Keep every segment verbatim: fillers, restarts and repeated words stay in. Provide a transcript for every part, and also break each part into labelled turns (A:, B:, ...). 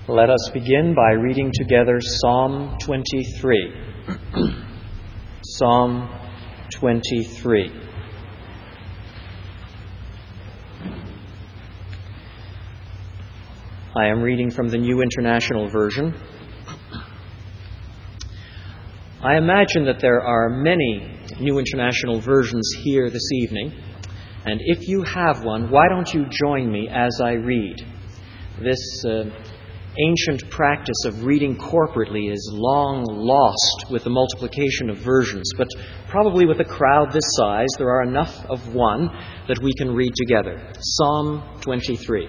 A: Let us begin by reading together Psalm twenty-three. Psalm twenty-three. I am reading from the New International Version. I imagine that there are many New International Versions here this evening, and if you have one, why don't you join me as I read? This uh, ancient practice of reading corporately is long lost with the multiplication of versions, but probably with a crowd this size, there are enough of one that we can read together. Psalm twenty-three.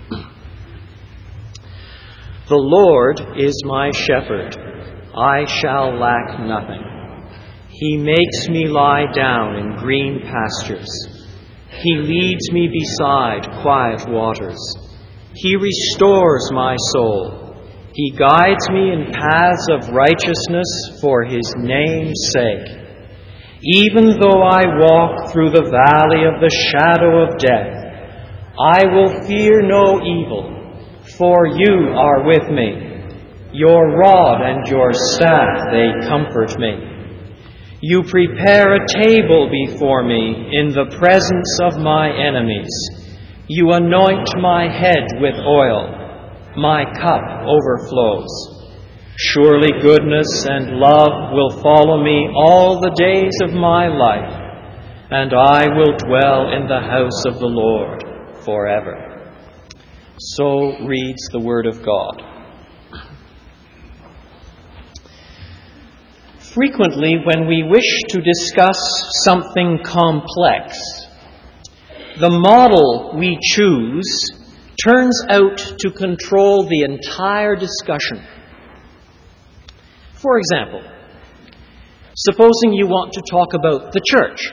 A: The Lord is my shepherd, I shall lack nothing. He makes me lie down in green pastures. He leads me beside quiet waters. He restores my soul. He guides me in paths of righteousness for His name's sake. Even though I walk through the valley of the shadow of death, I will fear no evil. For you are with me. Your rod and your staff, they comfort me. You prepare a table before me in the presence of my enemies. You anoint my head with oil. My cup overflows. Surely goodness and love will follow me all the days of my life, and I will dwell in the house of the Lord forever. So reads the Word of God. Frequently, when we wish to discuss something complex, the model we choose turns out to control the entire discussion. For example, supposing you want to talk about the church.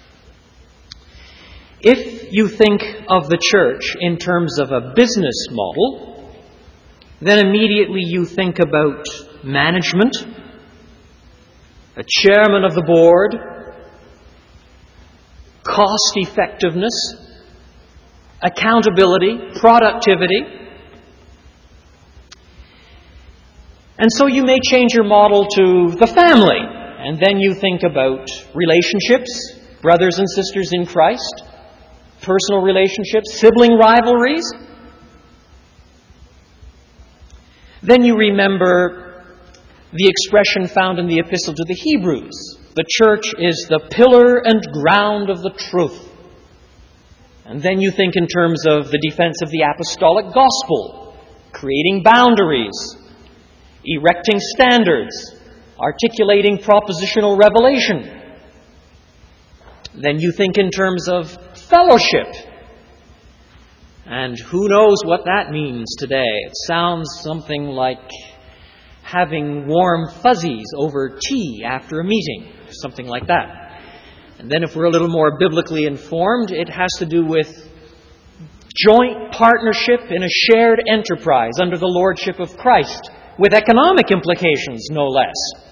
A: If you think of the church in terms of a business model, then immediately you think about management, a chairman of the board, cost effectiveness, accountability, productivity. And so you may change your model to the family, and then you think about relationships, brothers and sisters in Christ, personal relationships, sibling rivalries. Then you remember the expression found in the Epistle to the Hebrews. The church is the pillar and ground of the truth. And then you think in terms of the defense of the apostolic gospel, creating boundaries, erecting standards, articulating propositional revelation. Then you think in terms of fellowship. And who knows what that means today? It sounds something like having warm fuzzies over tea after a meeting, something like that. And then if we're a little more biblically informed, it has to do with joint partnership in a shared enterprise under the lordship of Christ, with economic implications, no less.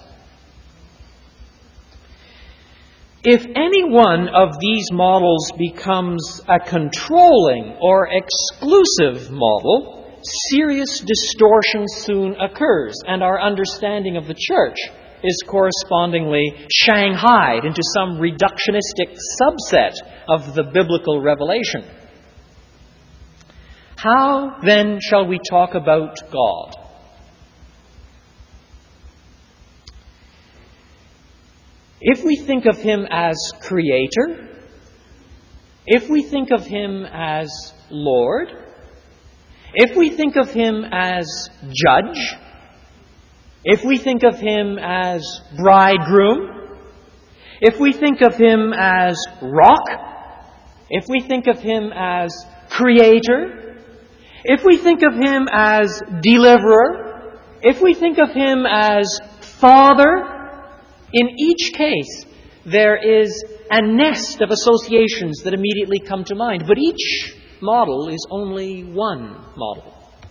A: If any one of these models becomes a controlling or exclusive model, serious distortion soon occurs, and our understanding of the church is correspondingly shanghaied into some reductionistic subset of the biblical revelation. How then shall we talk about God? If we think of Him as Creator, if we think of Him as Lord, if we think of Him as Judge, if we think of Him as Bridegroom, if we think of Him as Rock, if we think of Him as Creator, if we think of Him as Deliverer, if we think of Him as Father, in each case, there is a nest of associations that immediately come to mind, but each model is only one model.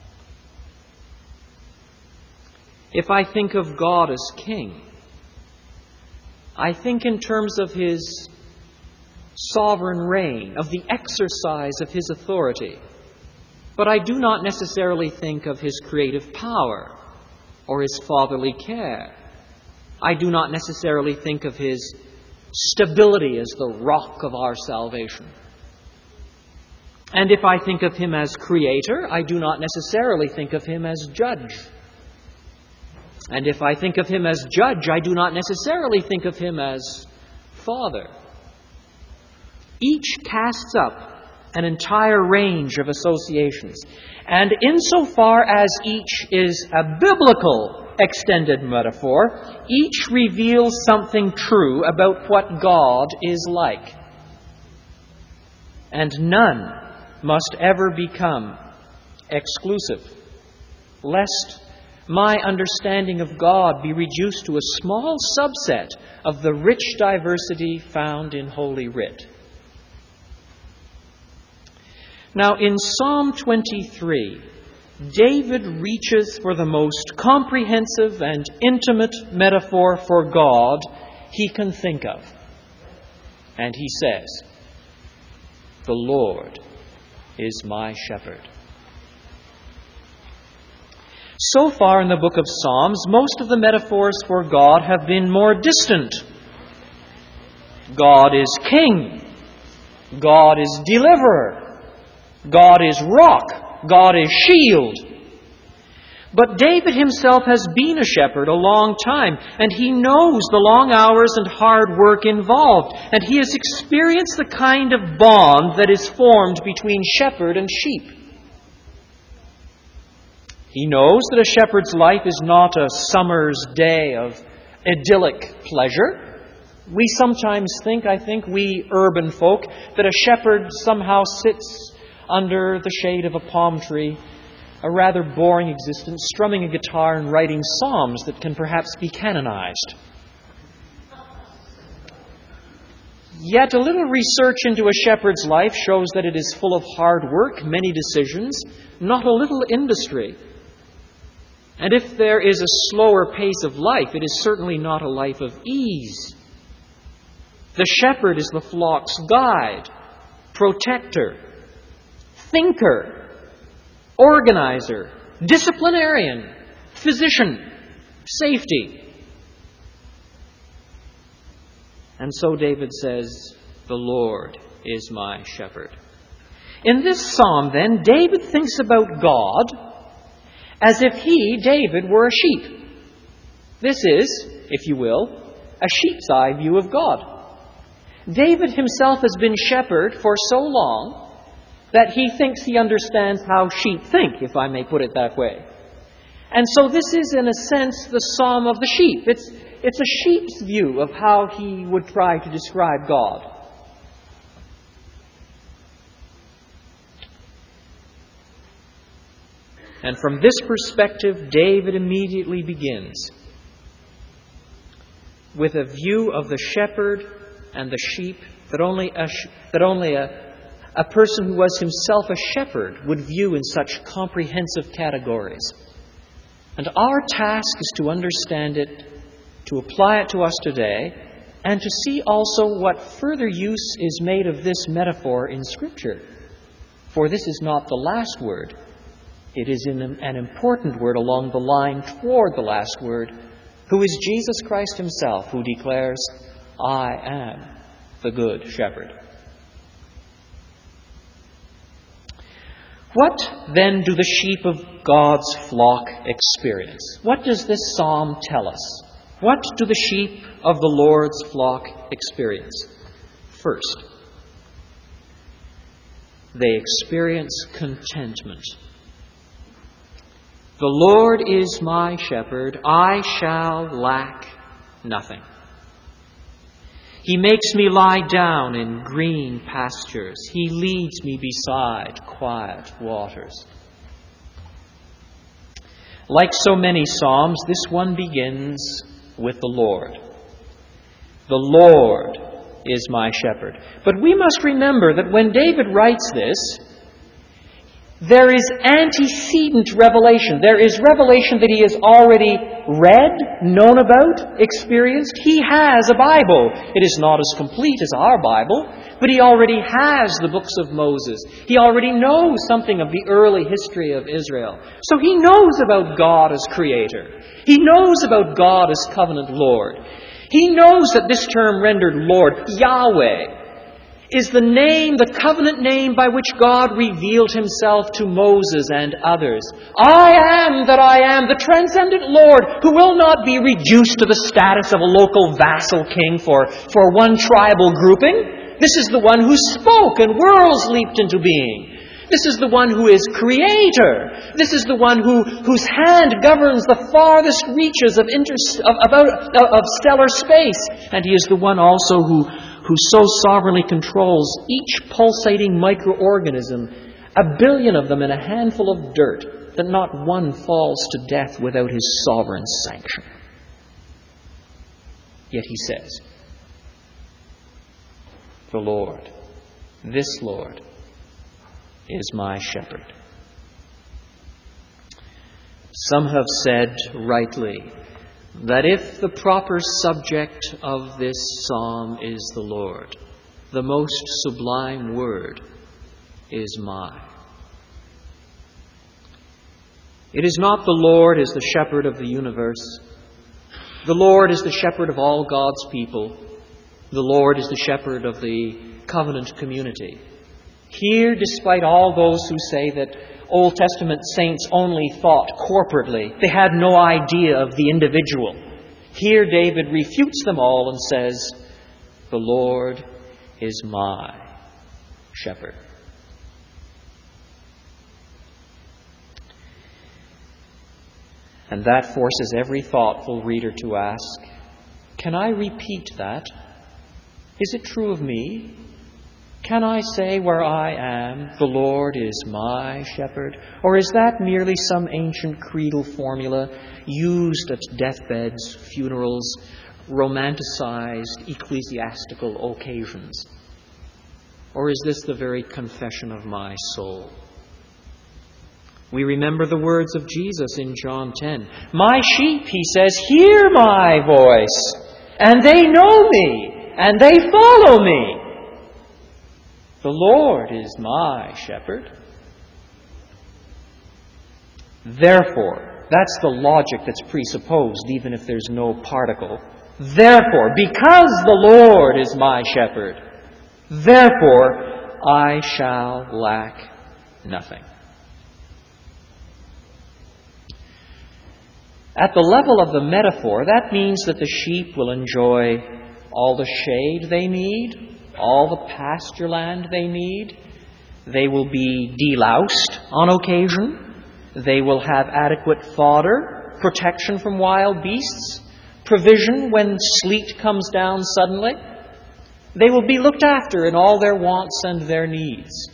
A: If I think of God as King, I think in terms of His sovereign reign, of the exercise of His authority. But I do not necessarily think of his creative power or his fatherly care. I do not necessarily think of his stability as the rock of our salvation. And if I think of him as creator, I do not necessarily think of him as judge. And if I think of him as judge, I do not necessarily think of him as father. Each casts up an entire range of associations. And insofar as each is a biblical extended metaphor, each reveals something true about what God is like. And none must ever become exclusive, lest my understanding of God be reduced to a small subset of the rich diversity found in Holy Writ. Now, in Psalm twenty-three, David reaches for the most comprehensive and intimate metaphor for God he can think of. And he says, "The Lord is my shepherd." So far in the book of Psalms, most of the metaphors for God have been more distant. God is king. God is deliverer. God is rock. God is shield. But David himself has been a shepherd a long time, and he knows the long hours and hard work involved, and he has experienced the kind of bond that is formed between shepherd and sheep. He knows that a shepherd's life is not a summer's day of idyllic pleasure. We sometimes think, I think, we urban folk, that a shepherd somehow sits under the shade of a palm tree, a rather boring existence, strumming a guitar and writing psalms that can perhaps be canonized. Yet a little research into a shepherd's life shows that it is full of hard work, many decisions, not a little industry. And if there is a slower pace of life, it is certainly not a life of ease. The shepherd is the flock's guide, protector, thinker, organizer, disciplinarian, physician, safety. And so David says, "The Lord is my shepherd." In this psalm, then, David thinks about God as if he, David, were a sheep. This is, if you will, a sheep's eye view of God. David himself has been shepherd for so long that he thinks he understands how sheep think, if I may put it that way. And so this is, in a sense, the psalm of the sheep. It's, it's a sheep's view of how he would try to describe God. And from this perspective, David immediately begins with a view of the shepherd and the sheep that only a, that only a, a person who was himself a shepherd would view in such comprehensive categories. And our task is to understand it, to apply it to us today, and to see also what further use is made of this metaphor in Scripture. For this is not the last word. It is in an important word along the line toward the last word, who is Jesus Christ himself, who declares, "I am the good shepherd." What then do the sheep of God's flock experience? What does this psalm tell us? What do the sheep of the Lord's flock experience? First, they experience contentment. "The Lord is my shepherd, I shall lack nothing. He makes me lie down in green pastures. He leads me beside quiet waters." Like so many psalms, this one begins with the Lord. "The Lord is my shepherd." But we must remember that when David writes this, There is antecedent revelation. There is revelation that he has already read, known about, experienced. He has a Bible. It is not as complete as our Bible, but he already has the books of Moses. He already knows something of the early history of Israel. So he knows about God as Creator. He knows about God as Covenant Lord. He knows that this term rendered Lord, Yahweh, is the name, the covenant name by which God revealed himself to Moses and others. I am that I am, the transcendent Lord, who will not be reduced to the status of a local vassal king for, for one tribal grouping. This is the one who spoke and worlds leaped into being. This is the one who is Creator. This is the one who, whose hand governs the farthest reaches of, inter, of, about, of stellar space. And he is the one also who who so sovereignly controls each pulsating microorganism, a billion of them in a handful of dirt, that not one falls to death without his sovereign sanction. Yet he says, the Lord, this Lord, is my shepherd. Some have said rightly that if the proper subject of this psalm is the Lord, the most sublime word is my. It is not the Lord is the shepherd of the universe. The Lord is the shepherd of all God's people. The Lord is the shepherd of the covenant community. Here, despite all those who say that Old Testament saints only thought corporately, they had no idea of the individual, here David refutes them all and says, the Lord is my shepherd. And that forces every thoughtful reader to ask, can I repeat that? Is it true of me? Can I say where I am, the Lord is my shepherd? Or is that merely some ancient creedal formula used at deathbeds, funerals, romanticized ecclesiastical occasions? Or is this the very confession of my soul? We remember the words of Jesus in John ten. My sheep, he says, hear my voice, and they know me, and they follow me. The Lord is my shepherd. Therefore, that's the logic that's presupposed, even if there's no particle. Therefore, because the Lord is my shepherd, therefore I shall lack nothing. At the level of the metaphor, that means that the sheep will enjoy all the shade they need, all the pasture land they need. They will be deloused on occasion. They will have adequate fodder, protection from wild beasts, provision when sleet comes down suddenly. They will be looked after in all their wants and their needs.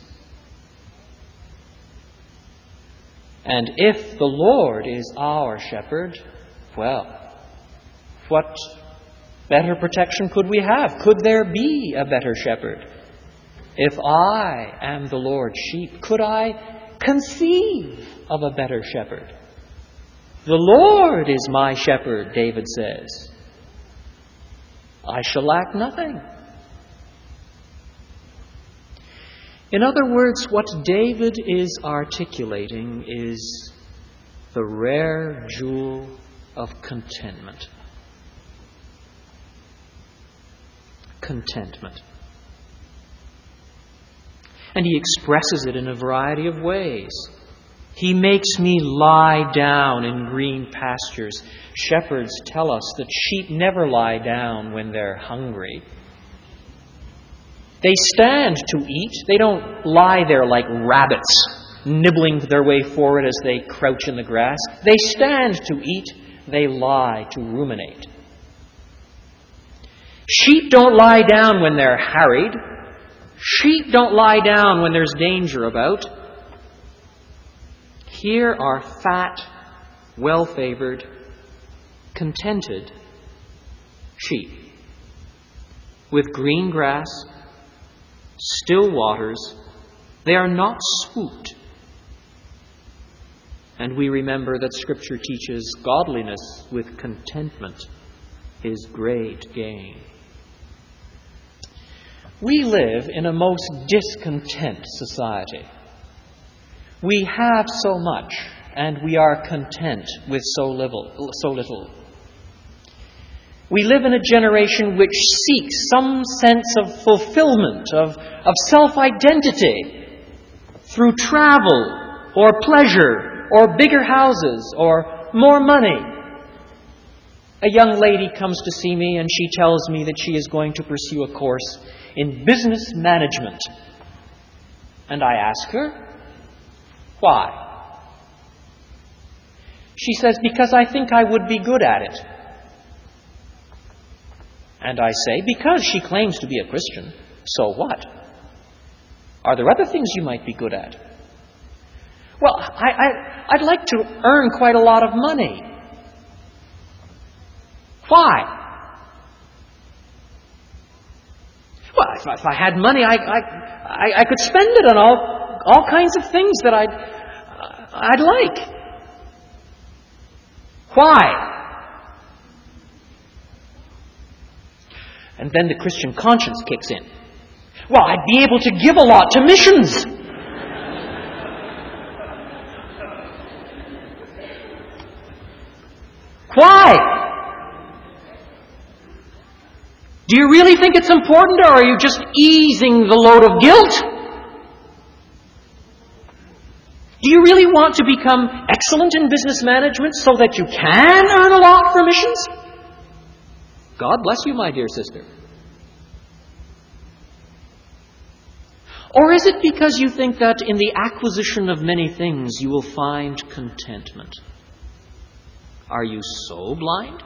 A: And if the Lord is our shepherd, well, what better protection could we have? Could there be a better shepherd? If I am the Lord's sheep, could I conceive of a better shepherd? The Lord is my shepherd, David says. I shall lack nothing. In other words, what David is articulating is the rare jewel of contentment. Contentment. And he expresses it in a variety of ways. He makes me lie down in green pastures. Shepherds tell us that sheep never lie down when they're hungry. They stand to eat. They don't lie there like rabbits, nibbling their way forward as they crouch in the grass. They stand to eat. They lie to ruminate. Sheep don't lie down when they're harried. Sheep don't lie down when there's danger about. Here are fat, well-favored, contented sheep with green grass, still waters. They are not spooked. And we remember that Scripture teaches godliness with contentment is great gain. We live in a most discontent society. We have so much, and we are content with so little. So little. We live in a generation which seeks some sense of fulfillment, of, of self-identity through travel or pleasure or bigger houses or more money. A young lady comes to see me and she tells me that she is going to pursue a course in business management. And I ask her, why? She says, because I think I would be good at it. And I say, because she claims to be a Christian, so what? Are there other things you might be good at? Well, I, I, I'd like to earn quite a lot of money. Why? Well, if, if I had money, I, I, I, I could spend it on all, all kinds of things that I'd, I'd like. Why? And then the Christian conscience kicks in. Well, I'd be able to give a lot to missions. Why? Do you really think it's important, or are you just easing the load of guilt? Do you really want to become excellent in business management so that you can earn a lot for missions? God bless you, my dear sister. Or is it because you think that in the acquisition of many things you will find contentment? Are you so blind?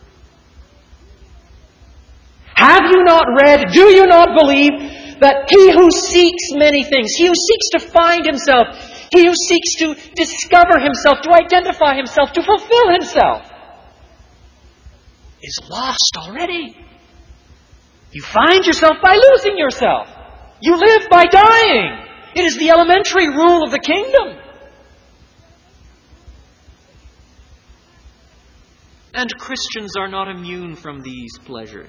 A: Have you not read, do you not believe that he who seeks many things, he who seeks to find himself, he who seeks to discover himself, to identify himself, to fulfill himself, is lost already? You find yourself by losing yourself. You live by dying. It is the elementary rule of the kingdom. And Christians are not immune from these pleasures.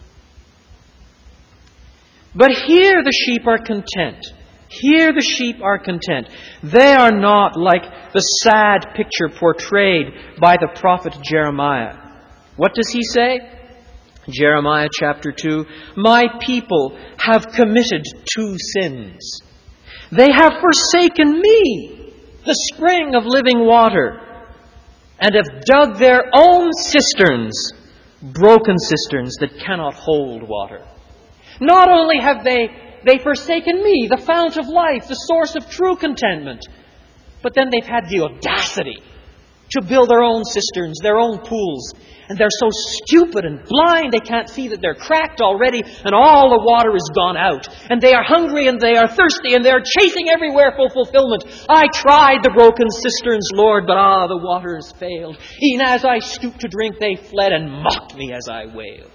A: But here the sheep are content. Here the sheep are content. They are not like the sad picture portrayed by the prophet Jeremiah. What does he say? Jeremiah chapter two, my people have committed two sins. They have forsaken me, the spring of living water, and have dug their own cisterns, broken cisterns that cannot hold water. Not only have they, they forsaken me, the fount of life, the source of true contentment, but then they've had the audacity to build their own cisterns, their own pools. And they're so stupid and blind they can't see that they're cracked already and all the water is gone out. And they are hungry and they are thirsty and they're chasing everywhere for fulfillment. I tried the broken cisterns, Lord, but ah, the water has failed. Even as I stooped to drink, they fled and mocked me as I wailed.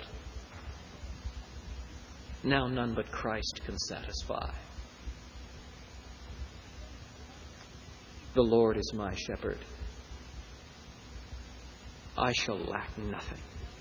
A: Now none but Christ can satisfy. The Lord is my shepherd. I shall lack nothing.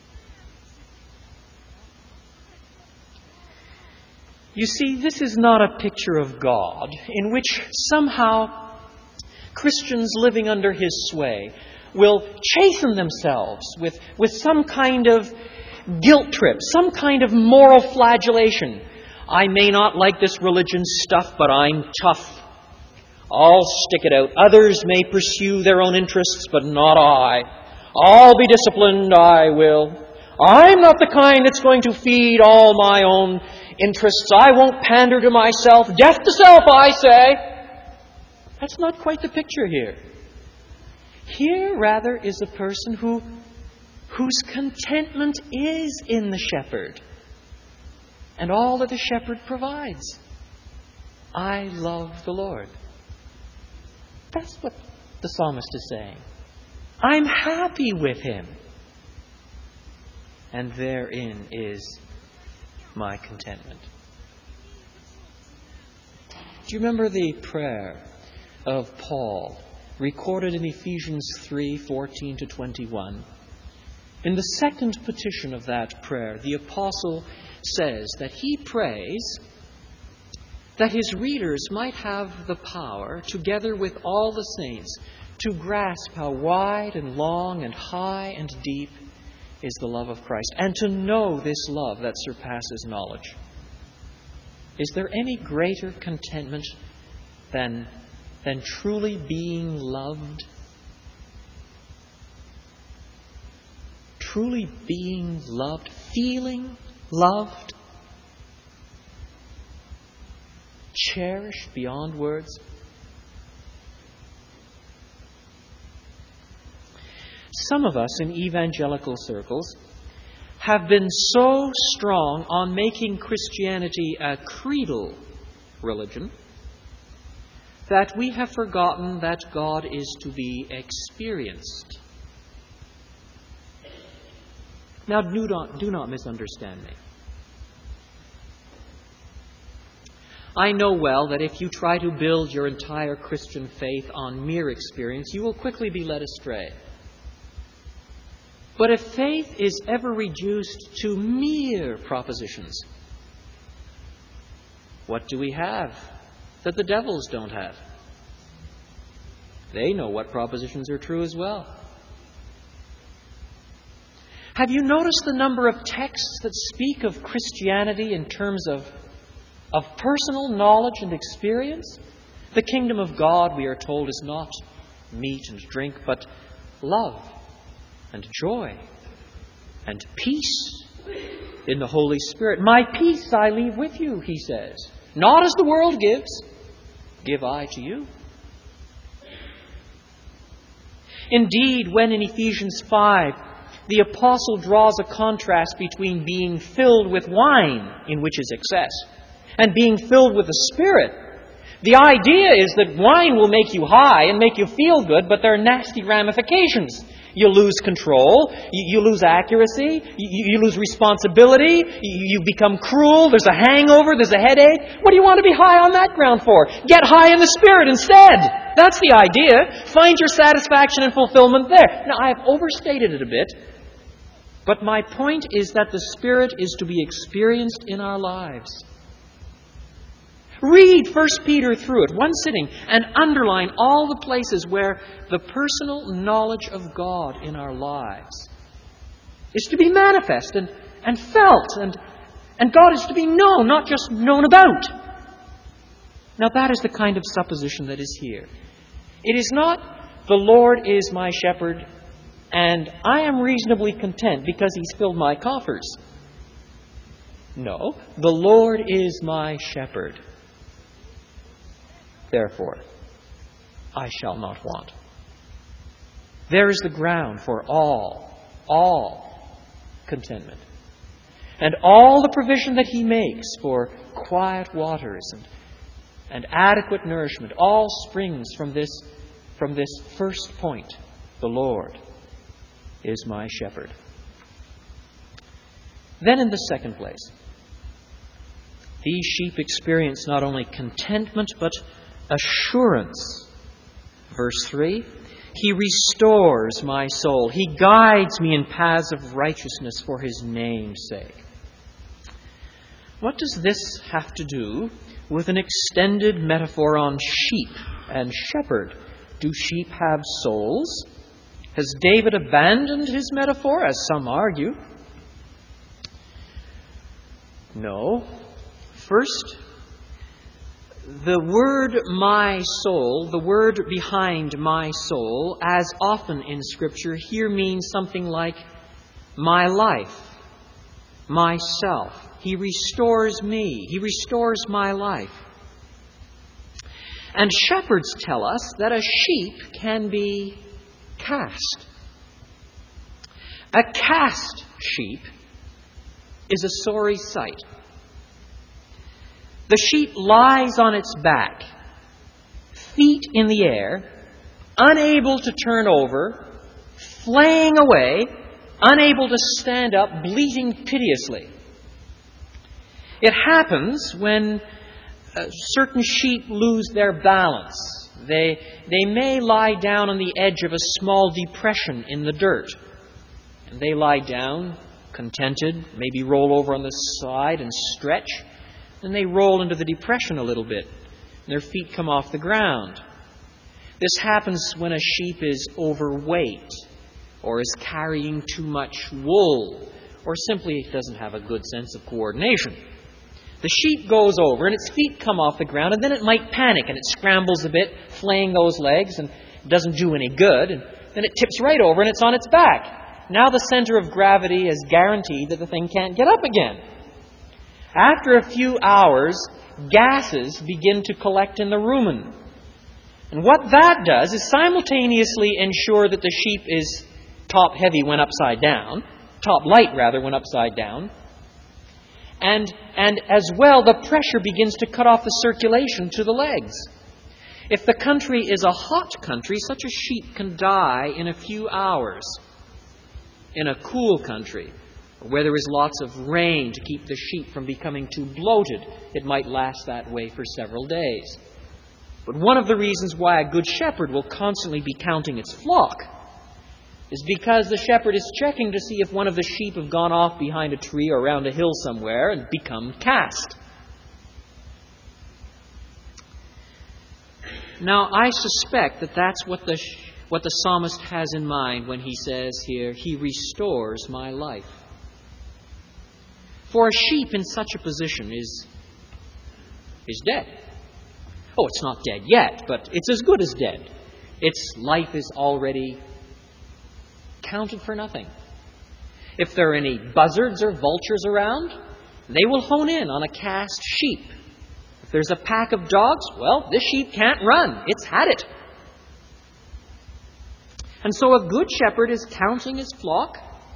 A: You see, this is not a picture of God in which somehow Christians living under His sway will chasten themselves with, with some kind of guilt trip, some kind of moral flagellation. I may not like this religion stuff, but I'm tough. I'll stick it out. Others may pursue their own interests, but not I. I'll be disciplined, I will. I'm not the kind that's going to feed all my own interests. I won't pander to myself. Death to self, I say. That's not quite the picture here. Here, rather, is a person who, whose contentment is in the shepherd and all that the shepherd provides. I love the Lord. That's what the psalmist is saying. I'm happy with Him. And therein is my contentment. Do you remember the prayer of Paul recorded in Ephesians three, fourteen to twenty-one. In the second petition of that prayer, the apostle says that he prays that his readers might have the power, together with all the saints, to grasp how wide and long and high and deep is the love of Christ, and to know this love that surpasses knowledge. Is there any greater contentment than, than truly being loved? Truly being loved, feeling loved, cherished beyond words. Some of us in evangelical circles have been so strong on making Christianity a creedal religion that we have forgotten that God is to be experienced. Now, do not, do not misunderstand me. I know well that if you try to build your entire Christian faith on mere experience, you will quickly be led astray. But if faith is ever reduced to mere propositions, what do we have that the devils don't have? They know what propositions are true as well. Have you noticed the number of texts that speak of Christianity in terms of, of personal knowledge and experience? The kingdom of God, we are told, is not meat and drink, but love and joy and peace in the Holy Spirit. My peace I leave with you, he says. Not as the world gives, give I to you. Indeed, when in Ephesians five, the apostle draws a contrast between being filled with wine, in which is excess, and being filled with the Spirit, the idea is that wine will make you high and make you feel good, but there are nasty ramifications. You lose control, you, you lose accuracy, you, you lose responsibility, you, you become cruel, there's a hangover, there's a headache. What do you want to be high on that ground for? Get high in the Spirit instead. That's the idea. Find your satisfaction and fulfillment there. Now, I've overstated it a bit, but my point is that the Spirit is to be experienced in our lives. Read First Peter through it, one sitting, and underline all the places where the personal knowledge of God in our lives is to be manifest and, and felt, and, and God is to be known, not just known about. Now that is the kind of supposition that is here. It is not, the Lord is my shepherd, and I am reasonably content because He's filled my coffers. No, the Lord is my shepherd. Therefore, I shall not want. There is the ground for all, all contentment. And all the provision that He makes for quiet waters and, and adequate nourishment all springs from this, from this first point. The Lord is my shepherd. Then in the second place, these sheep experience not only contentment, but assurance. Verse three, He restores my soul. He guides me in paths of righteousness for His name's sake. What does this have to do with an extended metaphor on sheep and shepherd? Do sheep have souls? Has David abandoned his metaphor, as some argue? No. First, the word my soul, the word behind my soul, as often in Scripture, here means something like my life, myself. He restores me. He restores my life. And shepherds tell us that a sheep can be cast. A cast sheep is a sorry sight. The sheep lies on its back, feet in the air, unable to turn over, flaying away, unable to stand up, bleating piteously. It happens when uh, certain sheep lose their balance. They, they may lie down on the edge of a small depression in the dirt. And they lie down, contented, maybe roll over on the side and stretch. Then they roll into the depression a little bit. And their feet come off the ground. This happens when a sheep is overweight, or is carrying too much wool, or simply doesn't have a good sense of coordination. The sheep goes over and its feet come off the ground, and then it might panic and it scrambles a bit, flaying those legs, and doesn't do any good. And then it tips right over and it's on its back. Now the center of gravity is guaranteed that the thing can't get up again. After a few hours, gases begin to collect in the rumen. And what that does is simultaneously ensure that the sheep is top heavy when upside down, top light rather when upside down, and, and as well the pressure begins to cut off the circulation to the legs. If the country is a hot country, such a sheep can die in a few hours. In a cool country, where there is lots of rain to keep the sheep from becoming too bloated, it might last that way for several days. But one of the reasons why a good shepherd will constantly be counting its flock is because the shepherd is checking to see if one of the sheep have gone off behind a tree or around a hill somewhere and become cast. Now, I suspect that that's what the what the psalmist has in mind when he says here, "He restores my life." For a sheep in such a position is is dead. Oh, it's not dead yet, but it's as good as dead. Its life is already counted for nothing. If there are any buzzards or vultures around, they will hone in on a cast sheep. If there's a pack of dogs, well, this sheep can't run. It's had it. And so a good shepherd is counting his flock,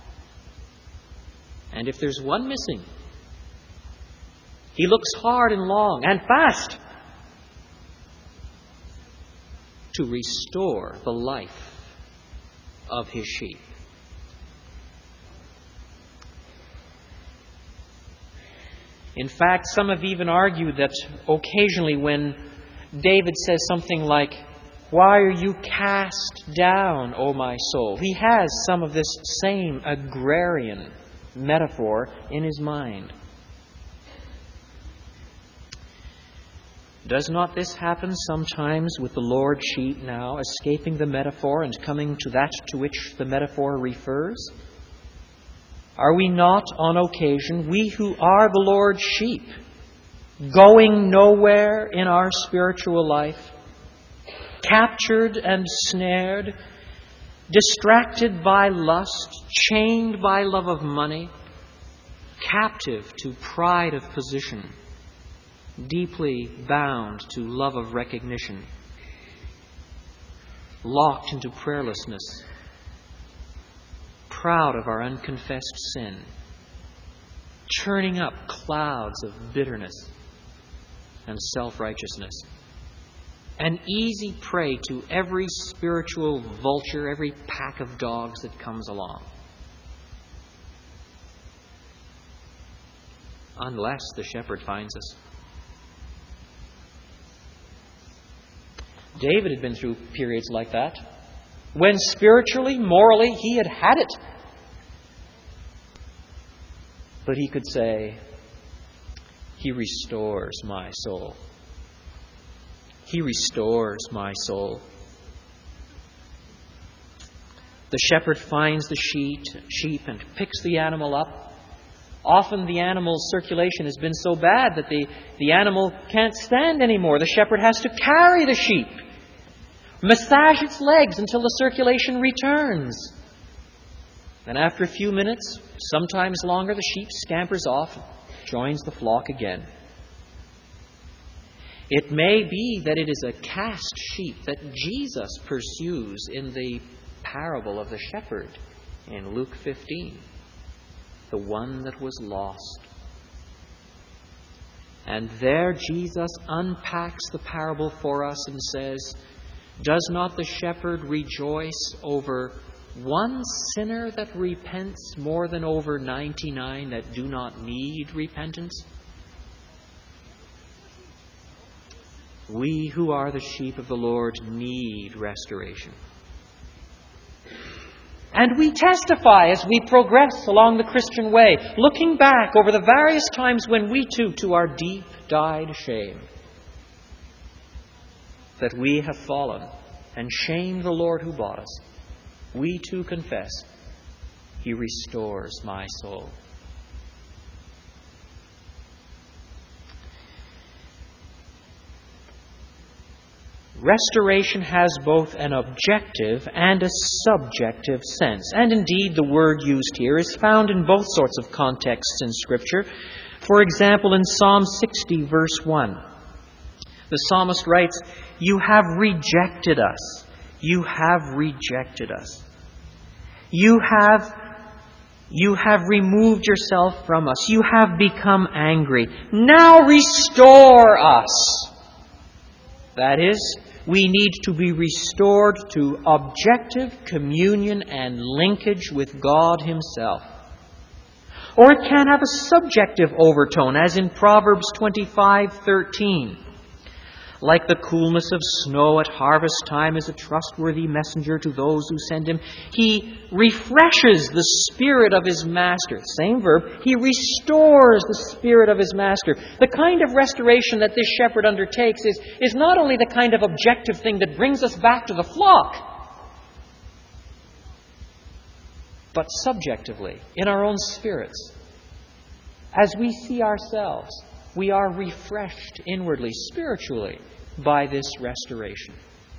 A: and if there's one missing, he looks hard and long and fast to restore the life of his sheep. In fact, some have even argued that occasionally when David says something like, "Why are you cast down, O my soul?" he has some of this same agrarian metaphor in his mind. Does not this happen sometimes with the Lord's sheep now, escaping the metaphor and coming to that to which the metaphor refers? Are we not, on occasion, we who are the Lord's sheep, going nowhere in our spiritual life, captured and snared, distracted by lust, chained by love of money, captive to pride of position, deeply bound to love of recognition, locked into prayerlessness, proud of our unconfessed sin, churning up clouds of bitterness and self-righteousness, an easy prey to every spiritual vulture, every pack of dogs that comes along. Unless the shepherd finds us. David had been through periods like that, when spiritually, morally, he had had it. But he could say, "He restores my soul. He restores my soul." The shepherd finds the sheep, sheep and picks the animal up. Often the animal's circulation has been so bad that the, the animal can't stand anymore. The shepherd has to carry the sheep, massage its legs until the circulation returns. Then after a few minutes, sometimes longer, the sheep scampers off and joins the flock again. It may be that it is a cast sheep that Jesus pursues in the parable of the shepherd in Luke fifteen. The one that was lost. And there Jesus unpacks the parable for us and says, "Does not the shepherd rejoice over one sinner that repents more than over ninety-nine that do not need repentance?" We who are the sheep of the Lord need restoration. And we testify as we progress along the Christian way, looking back over the various times when we too, to our deep dyed shame, that we have fallen and shamed the Lord who bought us. We too confess, He restores my soul. Restoration has both an objective and a subjective sense. And indeed, the word used here is found in both sorts of contexts in Scripture. For example, in Psalm sixty, verse one, the psalmist writes, "You have rejected us. You have rejected us. You have, you have removed yourself from us. You have become angry. Now restore us." That is, we need to be restored to objective communion and linkage with God Himself. Or it can have a subjective overtone, as in Proverbs twenty-five thirteen. Like the coolness of snow at harvest time is a trustworthy messenger to those who send him. He refreshes the spirit of his master. Same verb. He restores the spirit of his master. The kind of restoration that this shepherd undertakes is, is not only the kind of objective thing that brings us back to the flock, but subjectively, in our own spirits. As we see ourselves, we are refreshed inwardly, spiritually, by this restoration.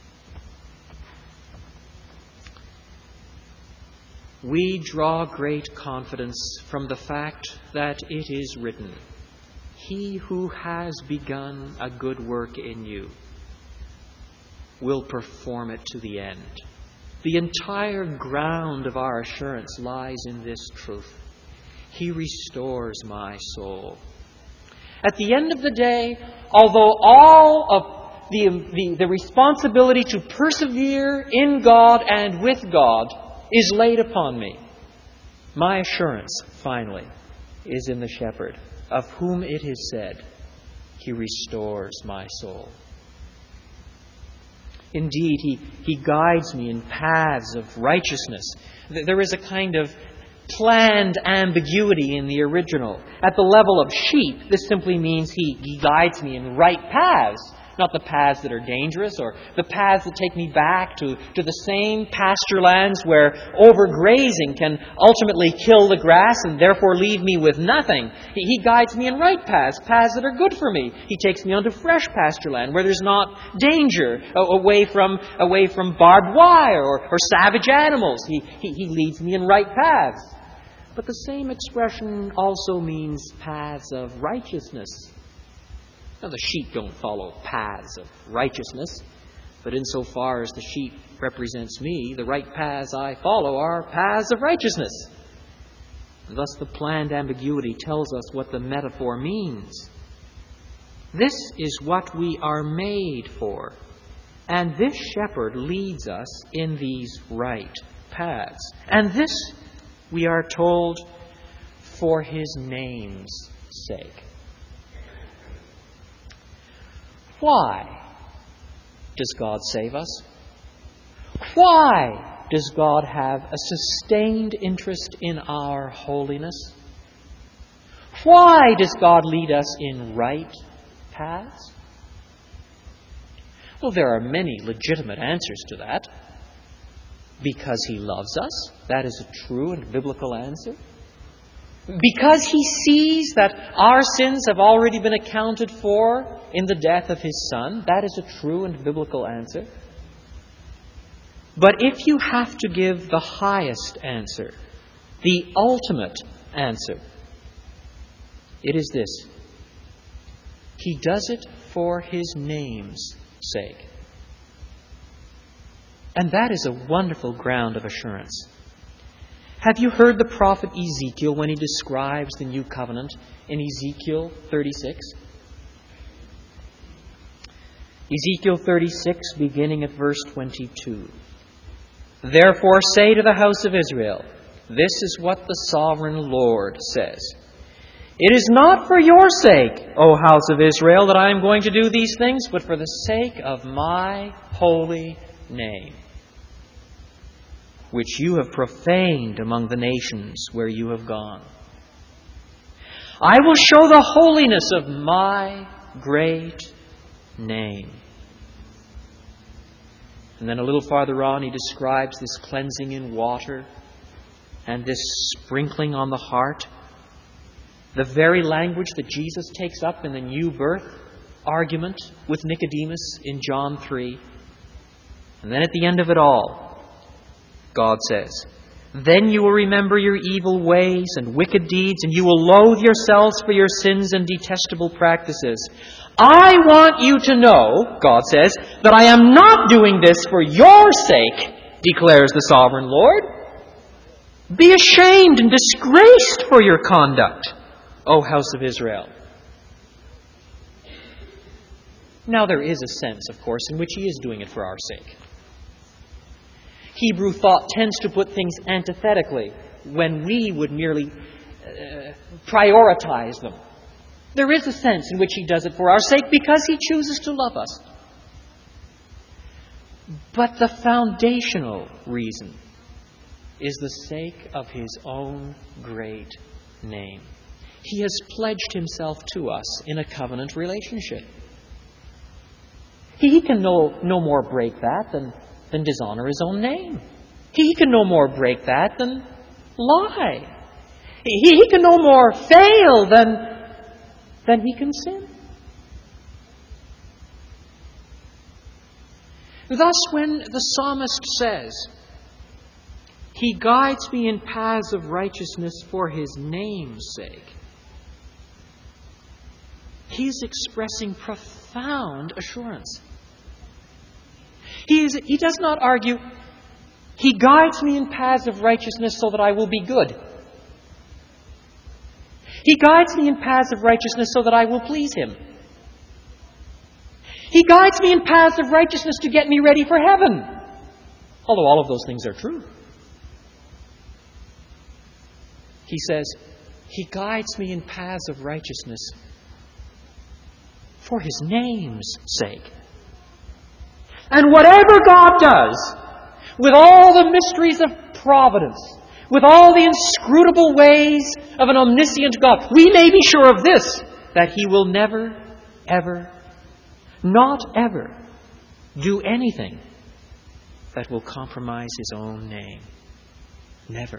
A: We draw great confidence from the fact that it is written, "He who has begun a good work in you will perform it to the end." The entire ground of our assurance lies in this truth. He restores my soul. At the end of the day, although all of the, the, the responsibility to persevere in God and with God is laid upon me, my assurance, finally, is in the shepherd, of whom it is said, "He restores my soul." Indeed, he, he guides me in paths of righteousness. There is a kind of planned ambiguity in the original. At the level of sheep, this simply means he, he guides me in right paths, not the paths that are dangerous or the paths that take me back to, to the same pasture lands where overgrazing can ultimately kill the grass and therefore leave me with nothing. He, he guides me in right paths, paths that are good for me. He takes me onto fresh pasture land where there's not danger, away from, away from barbed wire or, or savage animals. He, he, he leads me in right paths. But the same expression also means paths of righteousness. Now, the sheep don't follow paths of righteousness, but insofar as the sheep represents me, the right paths I follow are paths of righteousness. And thus the planned ambiguity tells us what the metaphor means. This is what we are made for, and this shepherd leads us in these right paths. And this, we are told, for His name's sake. Why does God save us? Why does God have a sustained interest in our holiness? Why does God lead us in right paths? Well, there are many legitimate answers to that. Because He loves us. That is a true and biblical answer. Because He sees that our sins have already been accounted for in the death of His Son. That is a true and biblical answer. But if you have to give the highest answer, the ultimate answer, it is this: He does it for His name's sake. And that is a wonderful ground of assurance. Have you heard the prophet Ezekiel when he describes the new covenant in Ezekiel thirty-six? Ezekiel thirty-six, beginning at verse twenty-two. "Therefore say to the house of Israel, this is what the sovereign Lord says. It is not for your sake, O house of Israel, that I am going to do these things, but for the sake of my holy name, which you have profaned among the nations where you have gone. I will show the holiness of my great name. And then a little farther on, he describes this cleansing in water and this sprinkling on the heart. The very language that Jesus takes up in the new birth argument with Nicodemus in John three. And then at the end of it all, God says, "Then you will remember your evil ways and wicked deeds, and you will loathe yourselves for your sins and detestable practices. I want you to know," God says, "that I am not doing this for your sake, declares the sovereign Lord. Be ashamed and disgraced for your conduct, O house of Israel." Now there is a sense, of course, in which he is doing it for our sake. Hebrew thought tends to put things antithetically when we would merely uh, prioritize them. There is a sense in which he does it for our sake because he chooses to love us. But the foundational reason is the sake of his own great name. He has pledged himself to us in a covenant relationship. He can no, no more break that than, than dishonor his own name. He can no more break that than lie. He, he can no more fail than, than he can sin. Thus, when the psalmist says, "He guides me in paths of righteousness for his name's sake," he is expressing profound assurance. He, is, he does not argue, "He guides me in paths of righteousness so that I will be good. He guides me in paths of righteousness so that I will please him. He guides me in paths of righteousness to get me ready for heaven." Although all of those things are true. He says, "He guides me in paths of righteousness for his name's sake." And whatever God does, with all the mysteries of providence, with all the inscrutable ways of an omniscient God, we may be sure of this, that he will never, ever, not ever, do anything that will compromise his own name. Never.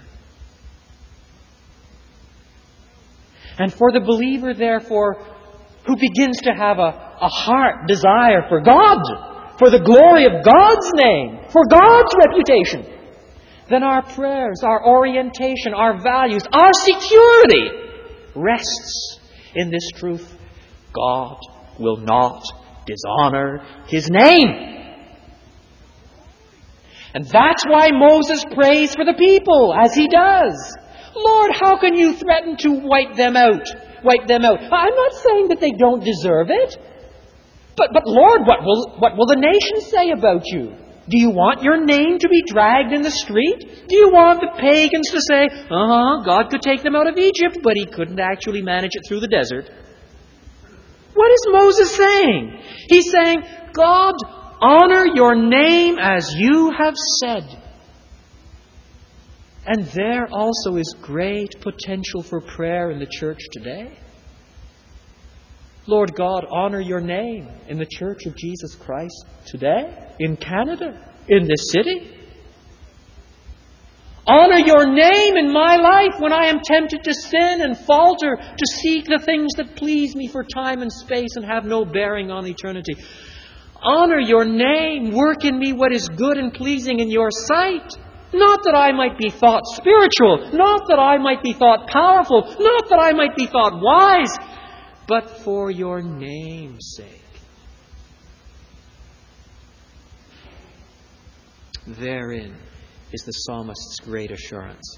A: And for the believer, therefore, who begins to have a, a heart desire for God, for the glory of God's name, for God's reputation, then our prayers, our orientation, our values, our security rests in this truth: God will not dishonor his name. And that's why Moses prays for the people as he does. "Lord, how can you threaten to wipe them out? Wipe them out." I'm not saying that they don't deserve it. But, but Lord, what will, what will the nation say about you? Do you want your name to be dragged in the street? Do you want the pagans to say, "Uh-huh, God could take them out of Egypt, but he couldn't actually manage it through the desert"? What is Moses saying? He's saying, "God, honor your name as you have said." And there also is great potential for prayer in the church today. Lord God, honor your name in the Church of Jesus Christ today, in Canada, in this city. Honor your name in my life when I am tempted to sin and falter, to seek the things that please me for time and space and have no bearing on eternity. Honor your name. Work in me what is good and pleasing in your sight. Not that I might be thought spiritual, not that I might be thought powerful, not that I might be thought wise, but for your name's sake. Therein is the psalmist's great assurance.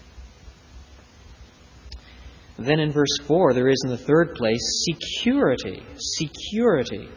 A: Then in verse four, there is in the third place security. Security.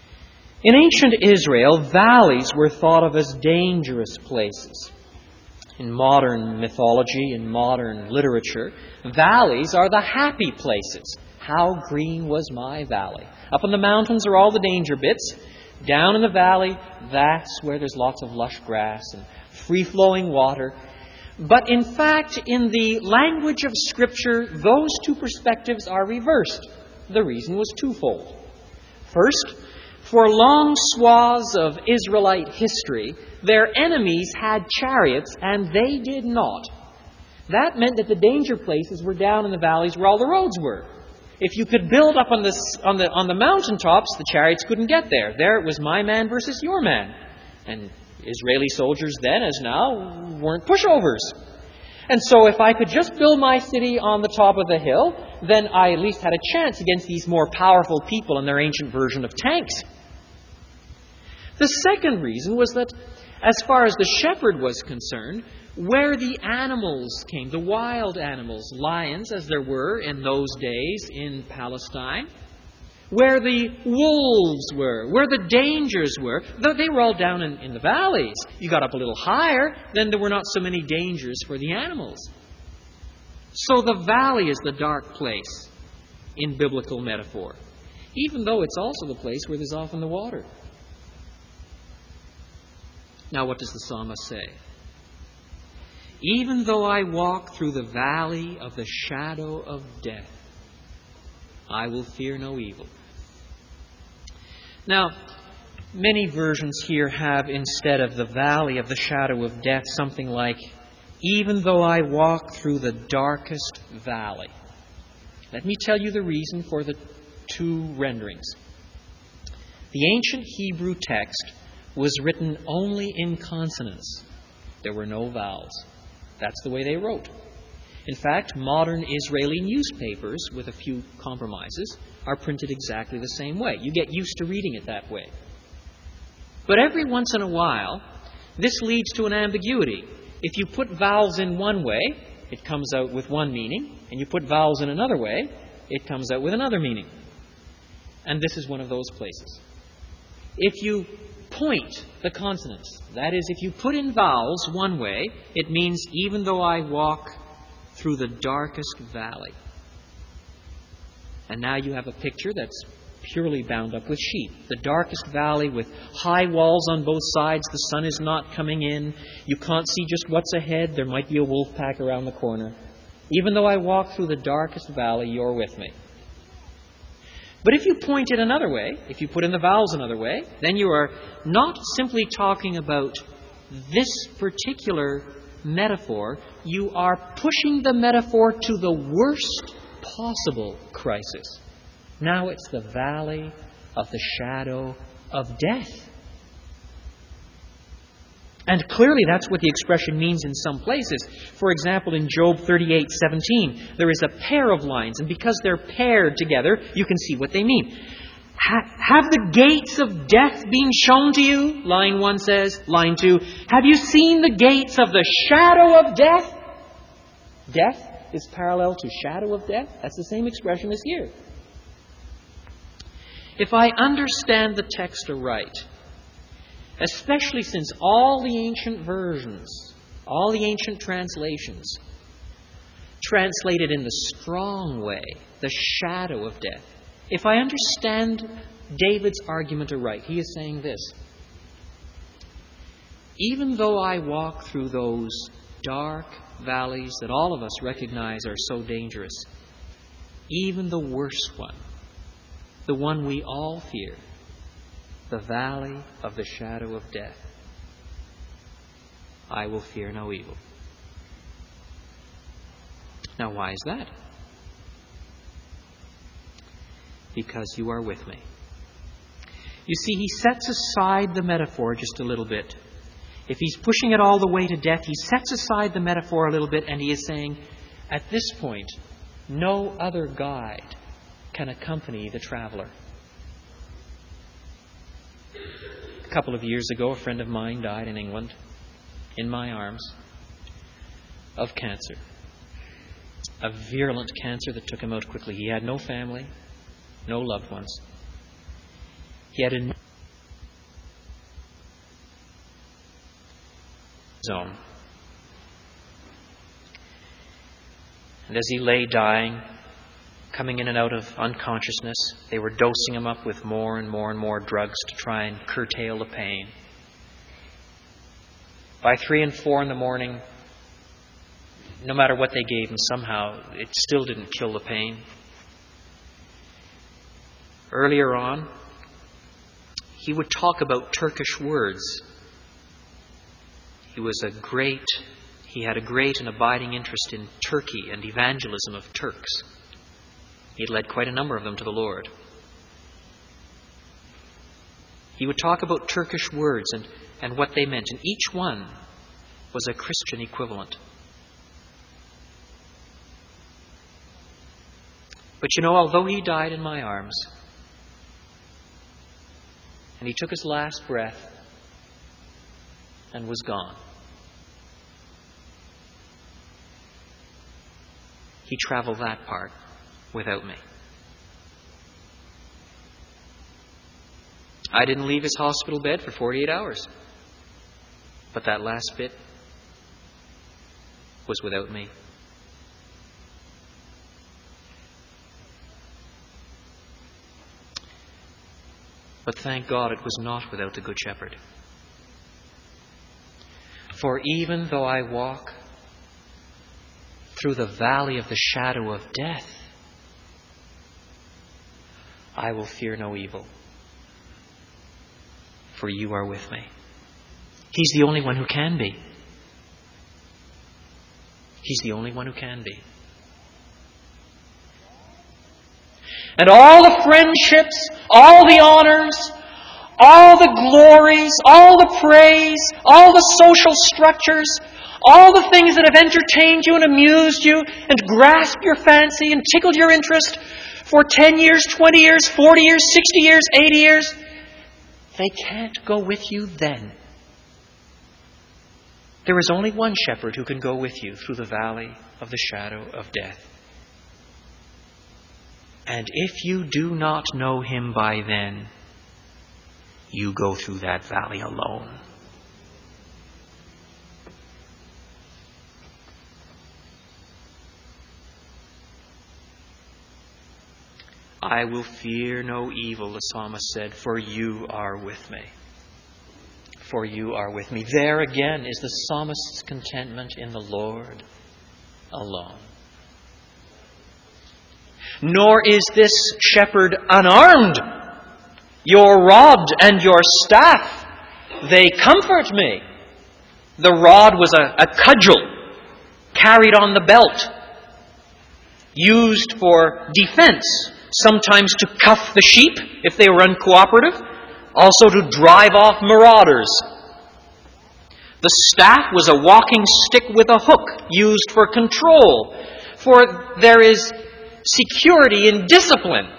A: In ancient Israel, valleys were thought of as dangerous places. In modern mythology, in modern literature, valleys are the happy places. How green was my valley. Up in the mountains are all the danger bits. Down in the valley, that's where there's lots of lush grass and free-flowing water. But in fact, in the language of Scripture, those two perspectives are reversed. The reason was twofold. First, for long swaths of Israelite history, their enemies had chariots and they did not. That meant that the danger places were down in the valleys where all the roads were. If you could build up on the, on the, on the mountaintops, the chariots couldn't get there. There it was my man versus your man. And Israeli soldiers then, as now, weren't pushovers. And so if I could just build my city on the top of the hill, then I at least had a chance against these more powerful people and their ancient version of tanks. The second reason was that, as far as the shepherd was concerned, where the animals came, the wild animals, lions as there were in those days in Palestine, where the wolves were, where the dangers were, they were all down in, in the valleys. You got up a little higher, then there were not so many dangers for the animals. So the valley is the dark place in biblical metaphor, even though it's also the place where there's often the water. Now, what does the psalmist say? Even though I walk through the valley of the shadow of death, I will fear no evil. Now, many versions here have, instead of the valley of the shadow of death, something like, even though I walk through the darkest valley. Let me tell you the reason for the two renderings. The ancient Hebrew text was written only in consonants. There were no vowels. That's the way they wrote. In fact, modern Israeli newspapers, with a few compromises, are printed exactly the same way. You get used to reading it that way. But every once in a while, this leads to an ambiguity. If you put vowels in one way, it comes out with one meaning, and you put vowels in another way, it comes out with another meaning. And this is one of those places. If you point the consonants, that is, if you put in vowels one way, it means even though I walk through the darkest valley. And now you have a picture that's purely bound up with sheep. The darkest valley with high walls on both sides. The sun is not coming in. You can't see just what's ahead. There might be a wolf pack around the corner. Even though I walk through the darkest valley, you're with me. But if you point it another way, if you put in the vowels another way, then you are not simply talking about this particular metaphor. You are pushing the metaphor to the worst possible crisis. Now it's the valley of the shadow of death. And clearly that's what the expression means in some places. For example, in Job thirty-eight seventeen, there is a pair of lines, and because they're paired together, you can see what they mean. Ha- have the gates of death been shown to you? Line one says. Line two, have you seen the gates of the shadow of death? Death is parallel to shadow of death. That's the same expression as here. If I understand the text aright, especially since all the ancient versions, all the ancient translations, translated in the strong way, the shadow of death. If I understand David's argument aright, he is saying this: even though I walk through those dark valleys that all of us recognize are so dangerous, even the worst one, the one we all fear, the valley of the shadow of death, I will fear no evil. Now, why is that? Because you are with me. You see, he sets aside the metaphor just a little bit. If he's pushing it all the way to death, he sets aside the metaphor a little bit, and he is saying, at this point, no other guide can accompany the traveler. A couple of years ago, a friend of mine died in England, in my arms, of cancer. A virulent cancer that took him out quickly. He had no family, no loved ones. He had a his own. And as he lay dying, coming in and out of unconsciousness, they were dosing him up with more and more and more drugs to try and curtail the pain. By three and four in the morning, no matter what they gave him, somehow it still didn't kill the pain. Earlier on, he would talk about Turkish words. He was a great, he had a great and abiding interest in Turkey and evangelism of Turks. He had led quite a number of them to the Lord. He would talk about Turkish words and, and what they meant, and each one was a Christian equivalent. But you know, although he died in my arms, and he took his last breath and was gone, he traveled that part without me. I didn't leave his hospital bed for forty-eight hours. But that last bit was without me. But thank God it was not without the Good Shepherd. For even though I walk through the valley of the shadow of death, I will fear no evil, for you are with me. He's the only one who can be. He's the only one who can be. And all the friendships, all the honors, all the glories, all the praise, all the social structures, all the things that have entertained you and amused you and grasped your fancy and tickled your interest for ten years, twenty years, forty years, sixty years, eighty years, they can't go with you then. There is only one shepherd who can go with you through the valley of the shadow of death. And if you do not know him by then, you go through that valley alone. I will fear no evil, the psalmist said, for you are with me. For you are with me. There again is the psalmist's contentment in the Lord alone. Nor is this shepherd unarmed. Your rod and your staff, they comfort me. The rod was a, a cudgel carried on the belt, used for defense, sometimes to cuff the sheep if they were uncooperative, also to drive off marauders. The staff was a walking stick with a hook used for control, for there is security in discipline.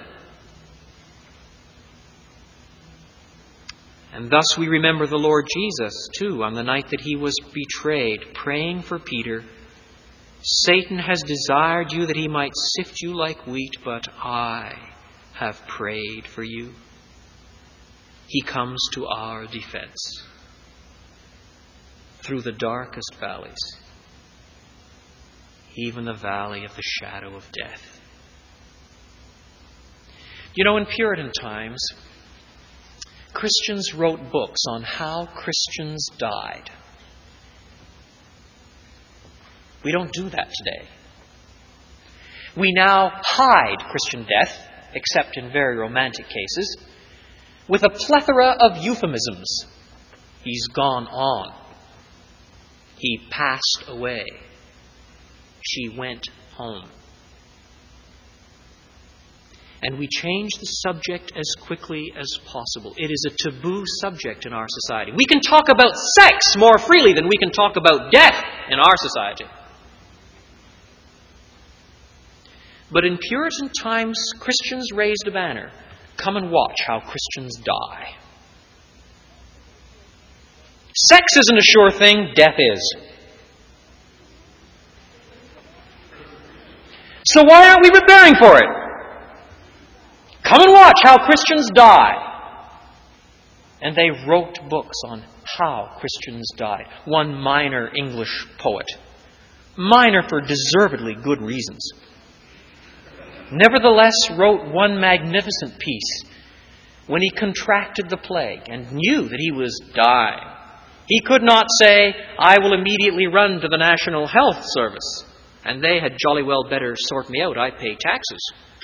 A: And thus we remember the Lord Jesus, too, on the night that he was betrayed, praying for Peter. Satan has desired you that he might sift you like wheat, but I have prayed for you. He comes to our defense through the darkest valleys, even the valley of the shadow of death. You know, in Puritan times, Christians wrote books on how Christians died. We don't do that today. We now hide Christian death, except in very romantic cases, with a plethora of euphemisms. He's gone on. He passed away. She went home. And we change the subject as quickly as possible. It is a taboo subject in our society. We can talk about sex more freely than we can talk about death in our society. But in Puritan times, Christians raised a banner. Come and watch how Christians die. Sex isn't a sure thing, death is. So why aren't we preparing for it? Come and watch how Christians die. And they wrote books on how Christians died. One minor English poet Mine are for deservedly good reasons. Nevertheless wrote one magnificent piece when he contracted the plague and knew that he was dying. He could not say, I will immediately run to the National Health Service, and they had jolly well better sort me out. I pay taxes.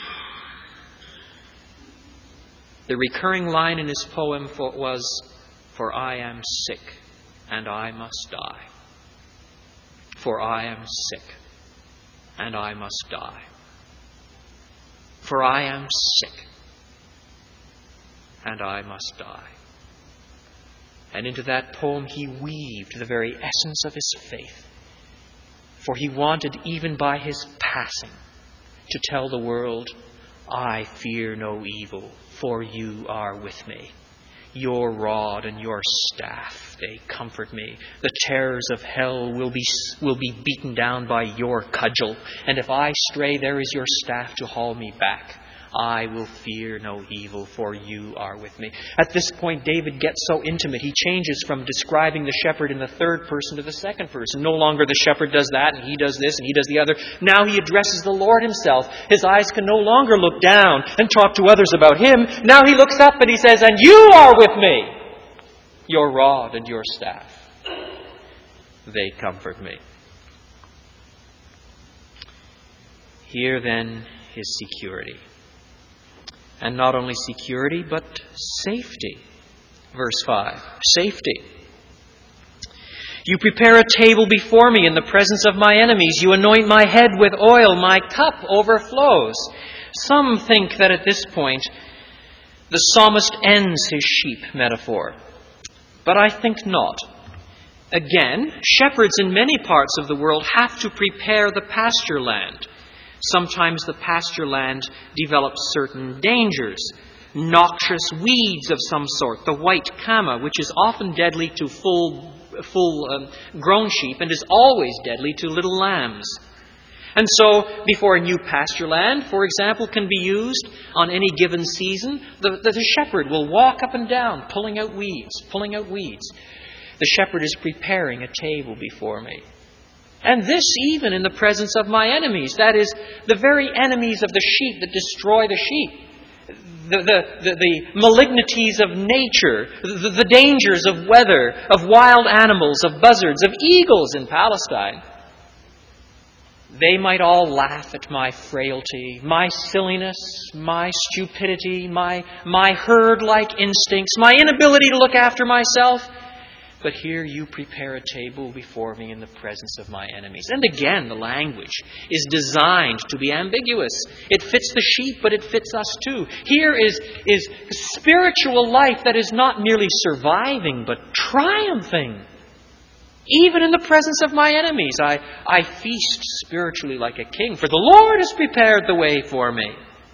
A: The recurring line in his poem was, for I am sick, and I must die. For I am sick, and I must die. For I am sick, and I must die. And into that poem he weaved the very essence of his faith. For he wanted, even by his passing, to tell the world, I fear no evil, for you are with me. Your rod and your staff, they comfort me. The terrors of hell will be, will be beaten down by your cudgel. And if I stray, there is your staff to haul me back. I will fear no evil, for you are with me. At this point, David gets so intimate. He changes from describing the shepherd in the third person to the second person. No longer the shepherd does that, and he does this, and he does the other. Now he addresses the Lord himself. His eyes can no longer look down and talk to others about him. Now he looks up and he says, and you are with me. Your rod and your staff, they comfort me. Here then is security. And not only security, but safety. Verse five, safety. You prepare a table before me in the presence of my enemies. You anoint my head with oil. My cup overflows. Some think that at this point the psalmist ends his sheep metaphor. But I think not. Again, shepherds in many parts of the world have to prepare the pasture land. Sometimes the pasture land develops certain dangers. Noxious weeds of some sort, the white kama, which is often deadly to full, full um, grown sheep and is always deadly to little lambs. And so, before a new pasture land, for example, can be used on any given season, the, the, the shepherd will walk up and down, pulling out weeds, pulling out weeds. The shepherd is preparing a table before me. And this even in the presence of my enemies. That is, the very enemies of the sheep that destroy the sheep. The, the, the, the malignities of nature, the, the dangers of weather, of wild animals, of buzzards, of eagles in Palestine. They might all laugh at my frailty, my silliness, my stupidity, my, my herd-like instincts, my inability to look after myself. But here you prepare a table before me in the presence of my enemies. And again, the language is designed to be ambiguous. It fits the sheep, but it fits us too. Here is, is spiritual life that is not merely surviving, but triumphing. Even in the presence of my enemies, I, I feast spiritually like a king, for the Lord has prepared the way for me.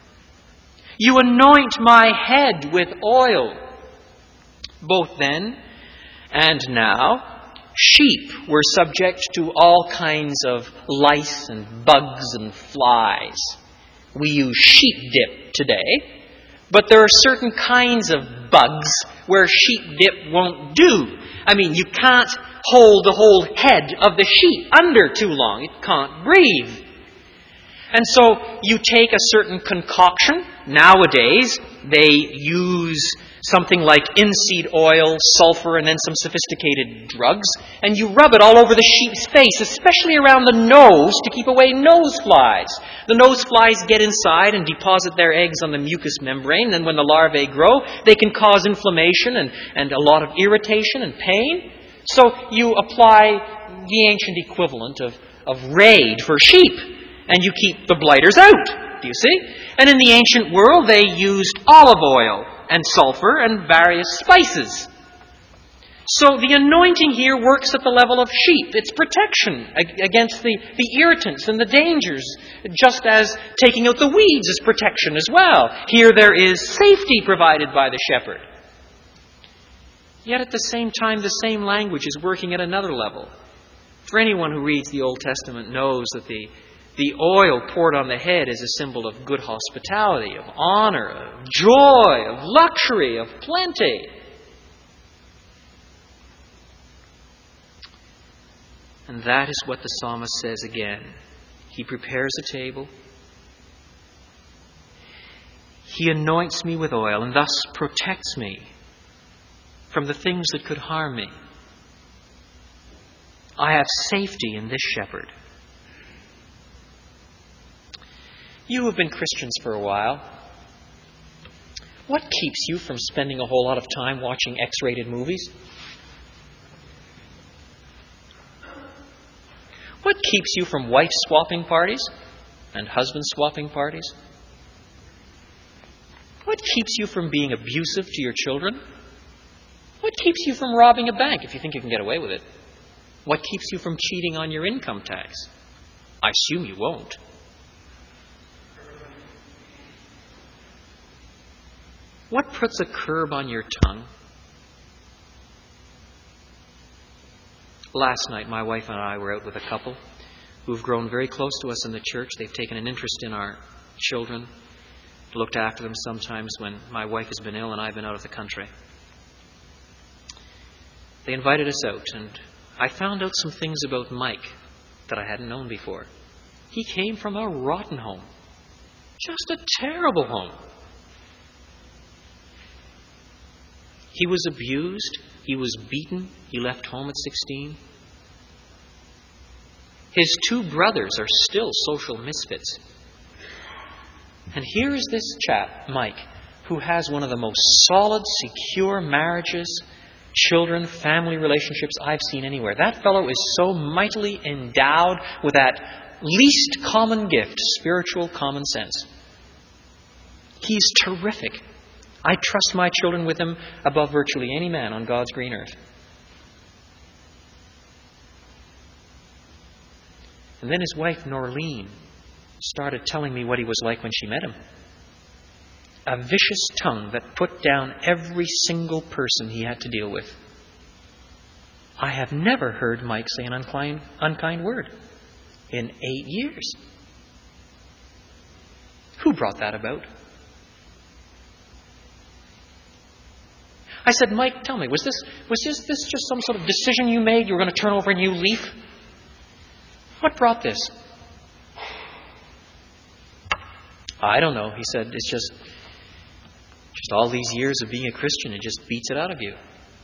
A: You anoint my head with oil. Both then and now, sheep were subject to all kinds of lice and bugs and flies. We use sheep dip today, but there are certain kinds of bugs where sheep dip won't do. I mean, you can't hold the whole head of the sheep under too long. It can't breathe. And so you take a certain concoction. Nowadays, they use something like inseed oil, sulfur, and then some sophisticated drugs, and you rub it all over the sheep's face, especially around the nose, to keep away nose flies. The nose flies get inside and deposit their eggs on the mucous membrane. Then when the larvae grow, they can cause inflammation and, and a lot of irritation and pain. So you apply the ancient equivalent of, of Raid for sheep, and you keep the blighters out, do you see? And in the ancient world, they used olive oil and sulfur and various spices. So the anointing here works at the level of sheep. It's protection against the, the irritants and the dangers, just as taking out the weeds is protection as well. Here there is safety provided by the shepherd. Yet at the same time, the same language is working at another level. For anyone who reads the Old Testament knows that the The oil poured on the head is a symbol of good hospitality, of honor, of joy, of luxury, of plenty. And that is what the psalmist says again. He prepares a table. He anoints me with oil and thus protects me from the things that could harm me. I have safety in this shepherd. You have been Christians for a while. What keeps you from spending a whole lot of time watching X-rated movies? What keeps you from wife-swapping parties and husband-swapping parties? What keeps you from being abusive to your children? What keeps you from robbing a bank if you think you can get away with it? What keeps you from cheating on your income tax? I assume you won't. What puts a curb on your tongue? Last night, my wife and I were out with a couple who've grown very close to us in the church. They've taken an interest in our children, looked after them sometimes when my wife has been ill and I've been out of the country. They invited us out, and I found out some things about Mike that I hadn't known before. He came from a rotten home. Just a terrible home. He was abused. He was beaten. He left home at sixteen. His two brothers are still social misfits. And here is this chap, Mike, who has one of the most solid, secure marriages, children, family relationships I've seen anywhere. That fellow is so mightily endowed with that least common gift, spiritual common sense. He's terrific. I trust my children with him above virtually any man on God's green earth. And then his wife, Norleen, started telling me what he was like when she met him. A vicious tongue that put down every single person he had to deal with. I have never heard Mike say an unkind, unkind word in eight years. Who brought that about? I said, Mike, tell me, was this was this, this just some sort of decision you made? You were going to turn over a new leaf? What brought this? I don't know. He said, it's just, just all these years of being a Christian, it just beats it out of you.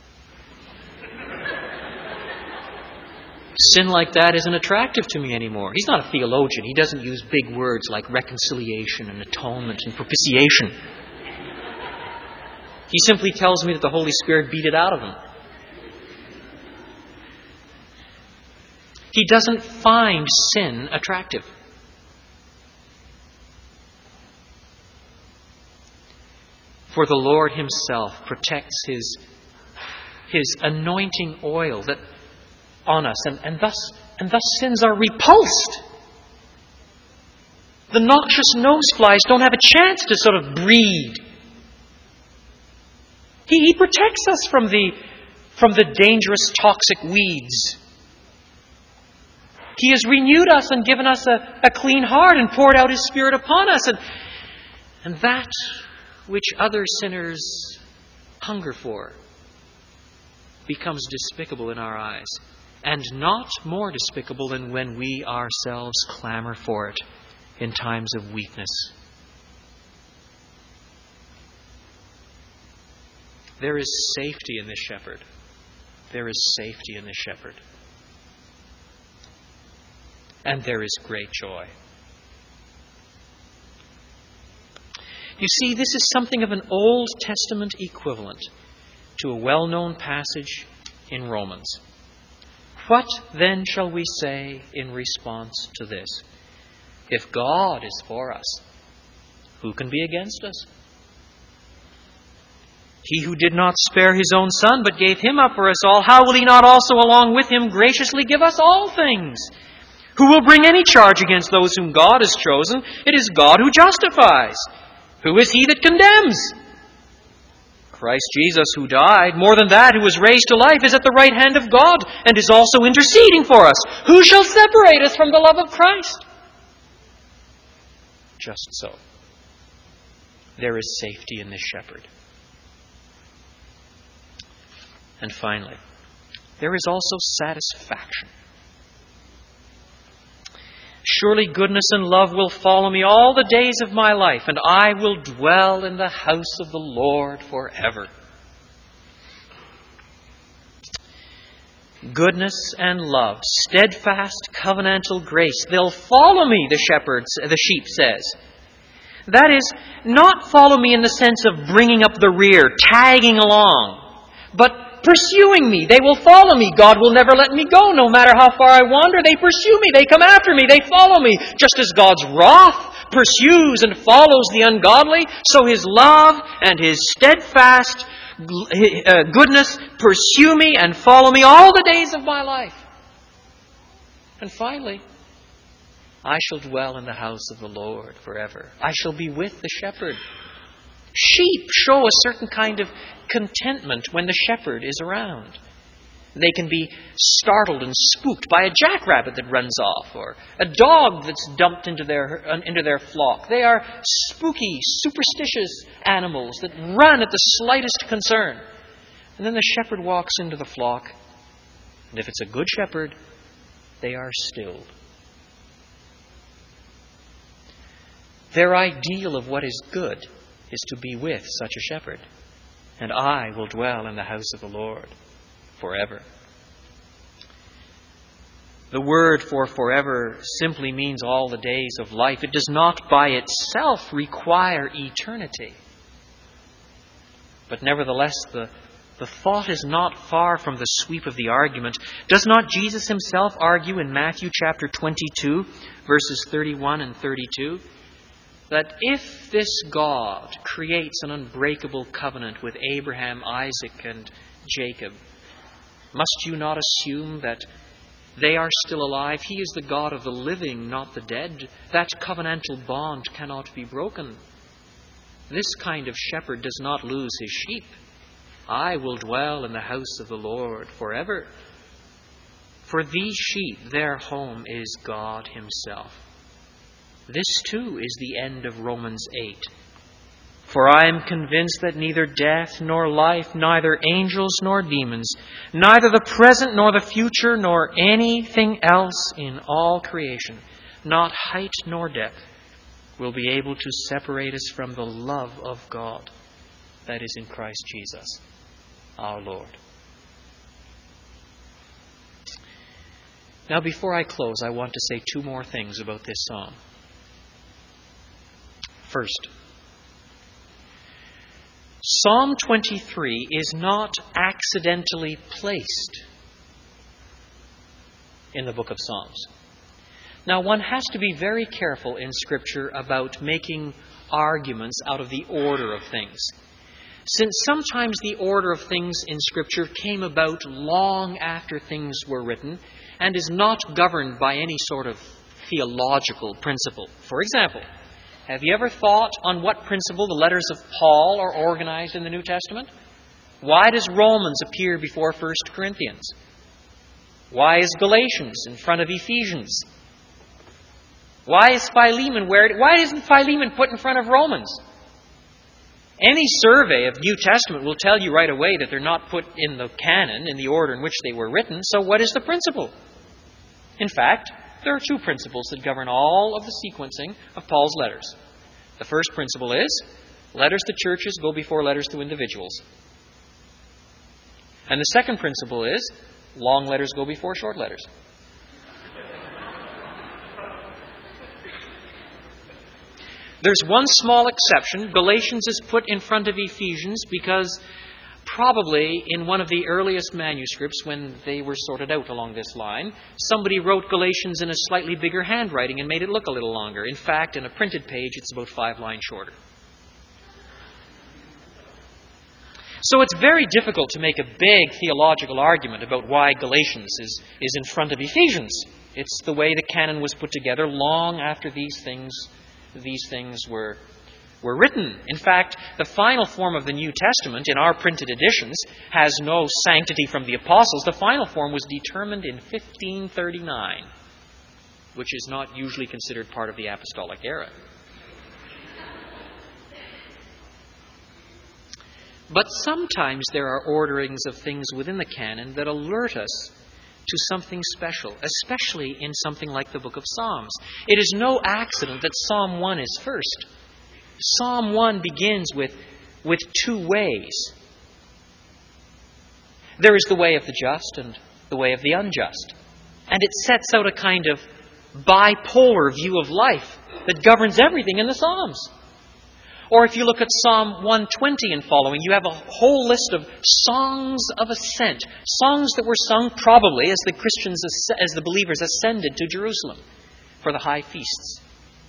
A: Sin like that isn't attractive to me anymore. He's not a theologian. He doesn't use big words like reconciliation and atonement and propitiation. He simply tells me that the Holy Spirit beat it out of him. He doesn't find sin attractive. For the Lord himself protects his, his anointing oil that on us, and, and thus and thus sins are repulsed. The noxious noseflies don't have a chance to sort of breed. He, he protects us from the from the dangerous toxic weeds. He has renewed us and given us a, a clean heart and poured out his Spirit upon us. And, and that which other sinners hunger for becomes despicable in our eyes, and not more despicable than when we ourselves clamor for it in times of weakness. There is safety in this shepherd. There is safety in this shepherd. And there is great joy. You see, this is something of an Old Testament equivalent to a well-known passage in Romans. What then shall we say in response to this? If God is for us, who can be against us? He who did not spare his own Son, but gave him up for us all, how will he not also along with him graciously give us all things? Who will bring any charge against those whom God has chosen? It is God who justifies. Who is he that condemns? Christ Jesus, who died, more than that, who was raised to life, is at the right hand of God and is also interceding for us. Who shall separate us from the love of Christ? Just so. There is safety in this shepherd. And finally, there is also satisfaction. Surely goodness and love will follow me all the days of my life, and I will dwell in the house of the Lord forever. Goodness and love, steadfast covenantal grace, they'll follow me, the shepherd, the sheep says. That is, not follow me in the sense of bringing up the rear, tagging along, but pursuing me. They will follow me. God will never let me go. No matter how far I wander, they pursue me. They come after me. They follow me. Just as God's wrath pursues and follows the ungodly, so His love and His steadfast goodness pursue me and follow me all the days of my life. And finally, I shall dwell in the house of the Lord forever. I shall be with the shepherd. Sheep show a certain kind of contentment when the shepherd is around. They can be startled and spooked by a jackrabbit that runs off, or a dog that's dumped into their into their flock. They are spooky, superstitious animals that run at the slightest concern. And then the shepherd walks into the flock, and if it's a good shepherd, they are stilled. Their ideal of what is good is to be with such a shepherd. And I will dwell in the house of the Lord forever. The word for forever simply means all the days of life. It does not by itself require eternity. But nevertheless, the, the thought is not far from the sweep of the argument. Does not Jesus Himself argue in Matthew chapter twenty-two, verses thirty-one and thirty-two, that if this God creates an unbreakable covenant with Abraham, Isaac, and Jacob, must you not assume that they are still alive? He is the God of the living, not the dead. That covenantal bond cannot be broken. This kind of shepherd does not lose his sheep. I will dwell in the house of the Lord forever. For these sheep, their home is God Himself. This too is the end of Romans eight. For I am convinced that neither death nor life, neither angels nor demons, neither the present nor the future, nor anything else in all creation, not height nor depth, will be able to separate us from the love of God that is in Christ Jesus, our Lord. Now, before I close, I want to say two more things about this psalm. First, Psalm twenty-three is not accidentally placed in the book of Psalms. Now, one has to be very careful in Scripture about making arguments out of the order of things, since sometimes the order of things in Scripture came about long after things were written and is not governed by any sort of theological principle. For example, have you ever thought on what principle the letters of Paul are organized in the New Testament? Why does Romans appear before First Corinthians? Why is Galatians in front of Ephesians? Why is Philemon where it, why isn't Philemon put in front of Romans? Any survey of New Testament will tell you right away that they're not put in the canon in the order in which they were written. So what is the principle? In fact, there are two principles that govern all of the sequencing of Paul's letters. The first principle is, letters to churches go before letters to individuals. And the second principle is, long letters go before short letters. There's one small exception. Galatians is put in front of Ephesians because probably in one of the earliest manuscripts, when they were sorted out along this line, somebody wrote Galatians in a slightly bigger handwriting and made it look a little longer. In fact, in a printed page, it's about five lines shorter. So it's very difficult to make a big theological argument about why Galatians is, is in front of Ephesians. It's the way the canon was put together long after these things, these things were were written. In fact, the final form of the New Testament in our printed editions has no sanctity from the apostles. The final form was determined in fifteen thirty-nine, which is not usually considered part of the apostolic era. But sometimes there are orderings of things within the canon that alert us to something special, especially in something like the book of Psalms. It is no accident that Psalm one is first. Psalm one begins with, with two ways. There is the way of the just and the way of the unjust. And it sets out a kind of bipolar view of life that governs everything in the Psalms. Or if you look at Psalm one twenty and following, you have a whole list of songs of ascent, songs that were sung probably as the Christians, as the believers ascended to Jerusalem for the high feasts.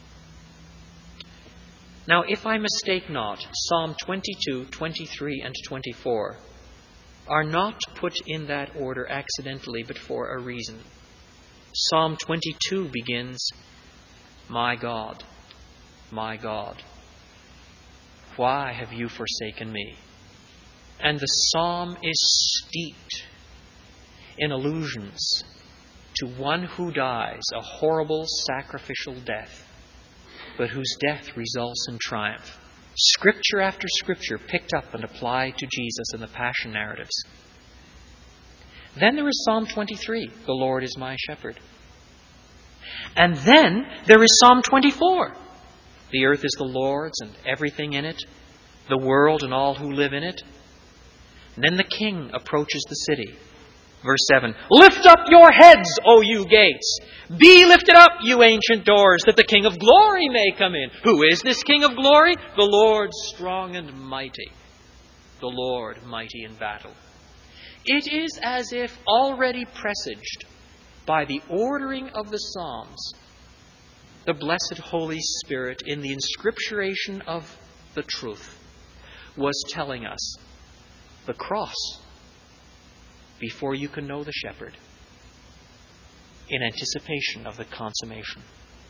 A: Now, if I mistake not, Psalm twenty-two, twenty-three, and twenty-four are not put in that order accidentally, but for a reason. Psalm twenty-two begins, "My God, my God, why have you forsaken me?" And the psalm is steeped in allusions to one who dies a horrible sacrificial death, but whose death results in triumph. Scripture after scripture picked up and applied to Jesus in the Passion narratives. Then there is Psalm twenty-three, "The Lord is my shepherd." And then there is Psalm twenty-four, "The earth is the Lord's and everything in it, the world and all who live in it." And then the king approaches the city. Verse seven, "Lift up your heads, O you gates! Be lifted up, you ancient doors, that the King of glory may come in." Who is this King of glory? The Lord strong and mighty. The Lord mighty in battle. It is as if already presaged by the ordering of the Psalms, the blessed Holy Spirit, in the inscripturation of the truth, was telling us the cross before you can know the shepherd, in anticipation of the consummation.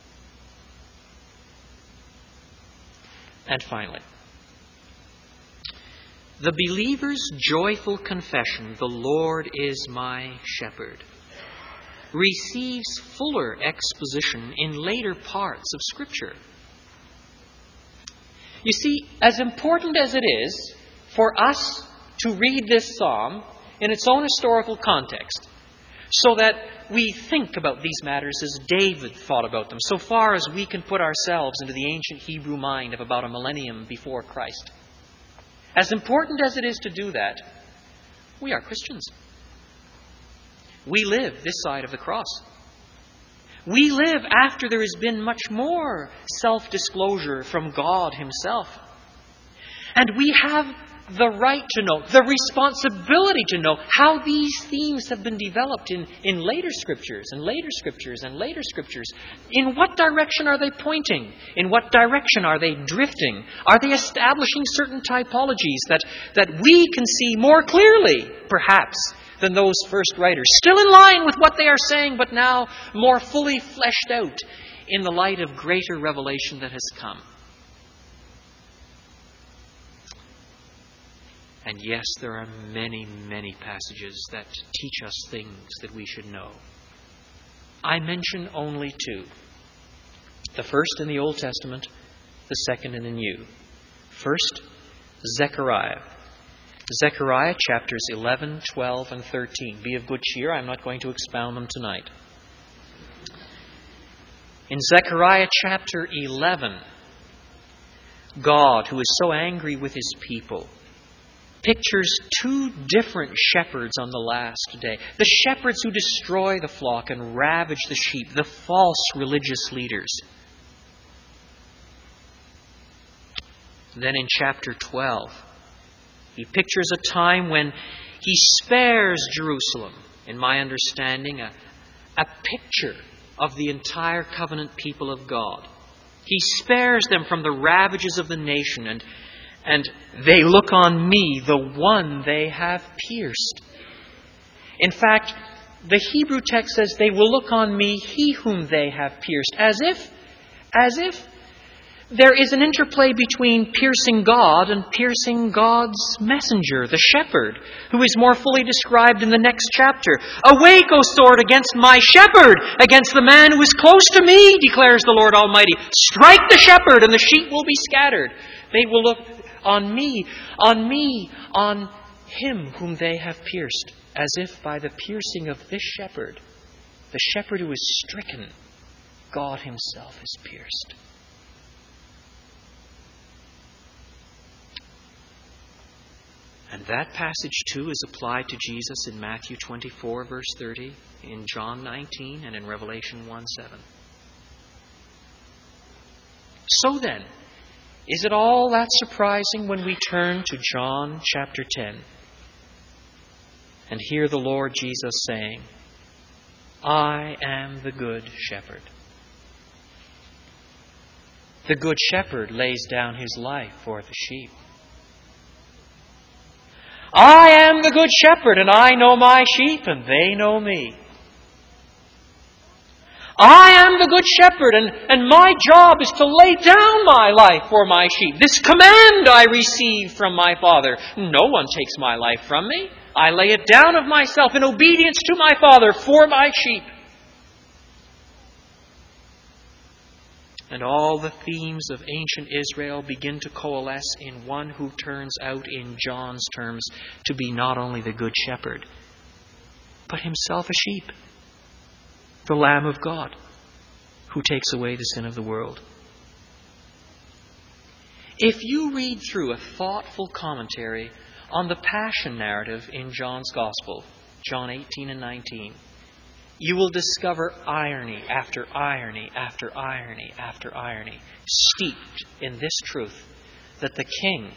A: And finally, the believer's joyful confession, "The Lord is my shepherd," receives fuller exposition in later parts of Scripture. You see, as important as it is for us to read this psalm in its own historical context, so that we think about these matters as David thought about them, so far as we can put ourselves into the ancient Hebrew mind of about a millennium before Christ. As important as it is to do that, we are Christians. We live this side of the cross. We live after there has been much more self-disclosure from God Himself. And we have the right to know, the responsibility to know how these themes have been developed in, in later scriptures and later scriptures and later scriptures. In what direction are they pointing? In what direction are they drifting? Are they establishing certain typologies that, that we can see more clearly, perhaps, than those first writers? Still in line with what they are saying, but now more fully fleshed out in the light of greater revelation that has come. And yes, there are many, many passages that teach us things that we should know. I mention only two. The first in the Old Testament, the second in the New. First, Zechariah. Zechariah chapters eleven, twelve, and thirteen. Be of good cheer. I'm not going to expound them tonight. In Zechariah chapter eleven, God, who is so angry with His people, pictures two different shepherds on the last day. The shepherds who destroy the flock and ravage the sheep, the false religious leaders. Then in chapter twelve, he pictures a time when he spares Jerusalem, in my understanding, a, a picture of the entire covenant people of God. He spares them from the ravages of the nation, and And they look on me, the one they have pierced. In fact, the Hebrew text says they will look on me, he whom they have pierced. As if, as if there is an interplay between piercing God and piercing God's messenger, the shepherd, who is more fully described in the next chapter. "Awake, O sword, against my shepherd, against the man who is close to me, declares the Lord Almighty. Strike the shepherd, and the sheep will be scattered. They will look on me, on me, on him whom they have pierced." as if by the piercing of this shepherd, the shepherd who is stricken, God himself is pierced. And that passage too is applied to Jesus in Matthew twenty-four, verse thirty, in John nineteen, and in Revelation one seven. So then, is it all that surprising when we turn to John chapter ten and hear the Lord Jesus saying, I am the good shepherd. The good shepherd lays down his life for the sheep. I am the good shepherd, and I know my sheep, and they know me. I am the good shepherd, and, and my job is to lay down my life for my sheep. This command I receive from my Father. No one takes my life from me. I lay it down of myself in obedience to my Father for my sheep. And all the themes of ancient Israel begin to coalesce in one who turns out, in John's terms, to be not only the good shepherd, but himself a sheep, the Lamb of God, who takes away the sin of the world. If you read through a thoughtful commentary on the Passion narrative in John's Gospel, John eighteen and nineteen, you will discover irony after irony after irony after irony, steeped in this truth that the king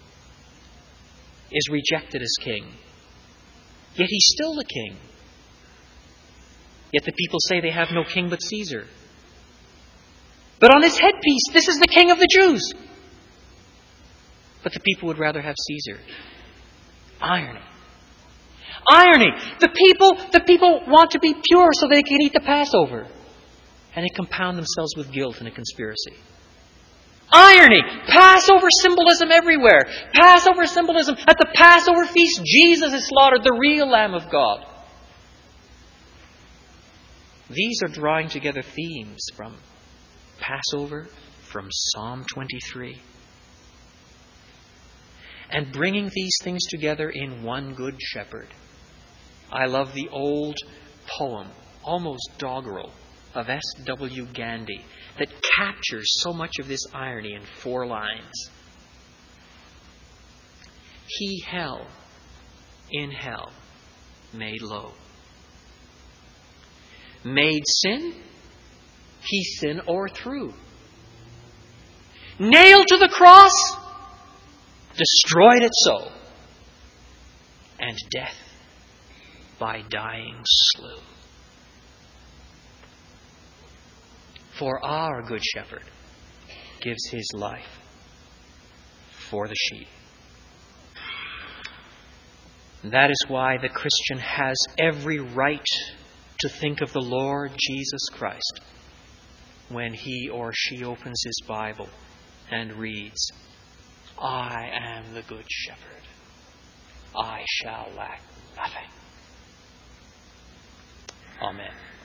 A: is rejected as king. Yet he's still the king. Yet the people say they have no king but Caesar. But on his headpiece, this is the king of the Jews. But the people would rather have Caesar. Irony. Irony. The people, the people want to be pure so they can eat the Passover. And they compound themselves with guilt in a conspiracy. Irony. Passover symbolism everywhere. Passover symbolism. At the Passover feast, Jesus is slaughtered, the real Lamb of God. These are drawing together themes from Passover, from Psalm twenty-three. And bringing these things together in one good shepherd. I love the old poem, almost doggerel, of S W Gandhi that captures so much of this irony in four lines. He hell, in hell, made low. Made sin, he sin o'erthrew. Nailed to the cross, destroyed it so. And death by dying slew. For our good shepherd gives his life for the sheep. That is why the Christian has every right to think of the Lord Jesus Christ when he or she opens his Bible and reads, I am the good shepherd. I shall lack nothing. Amen.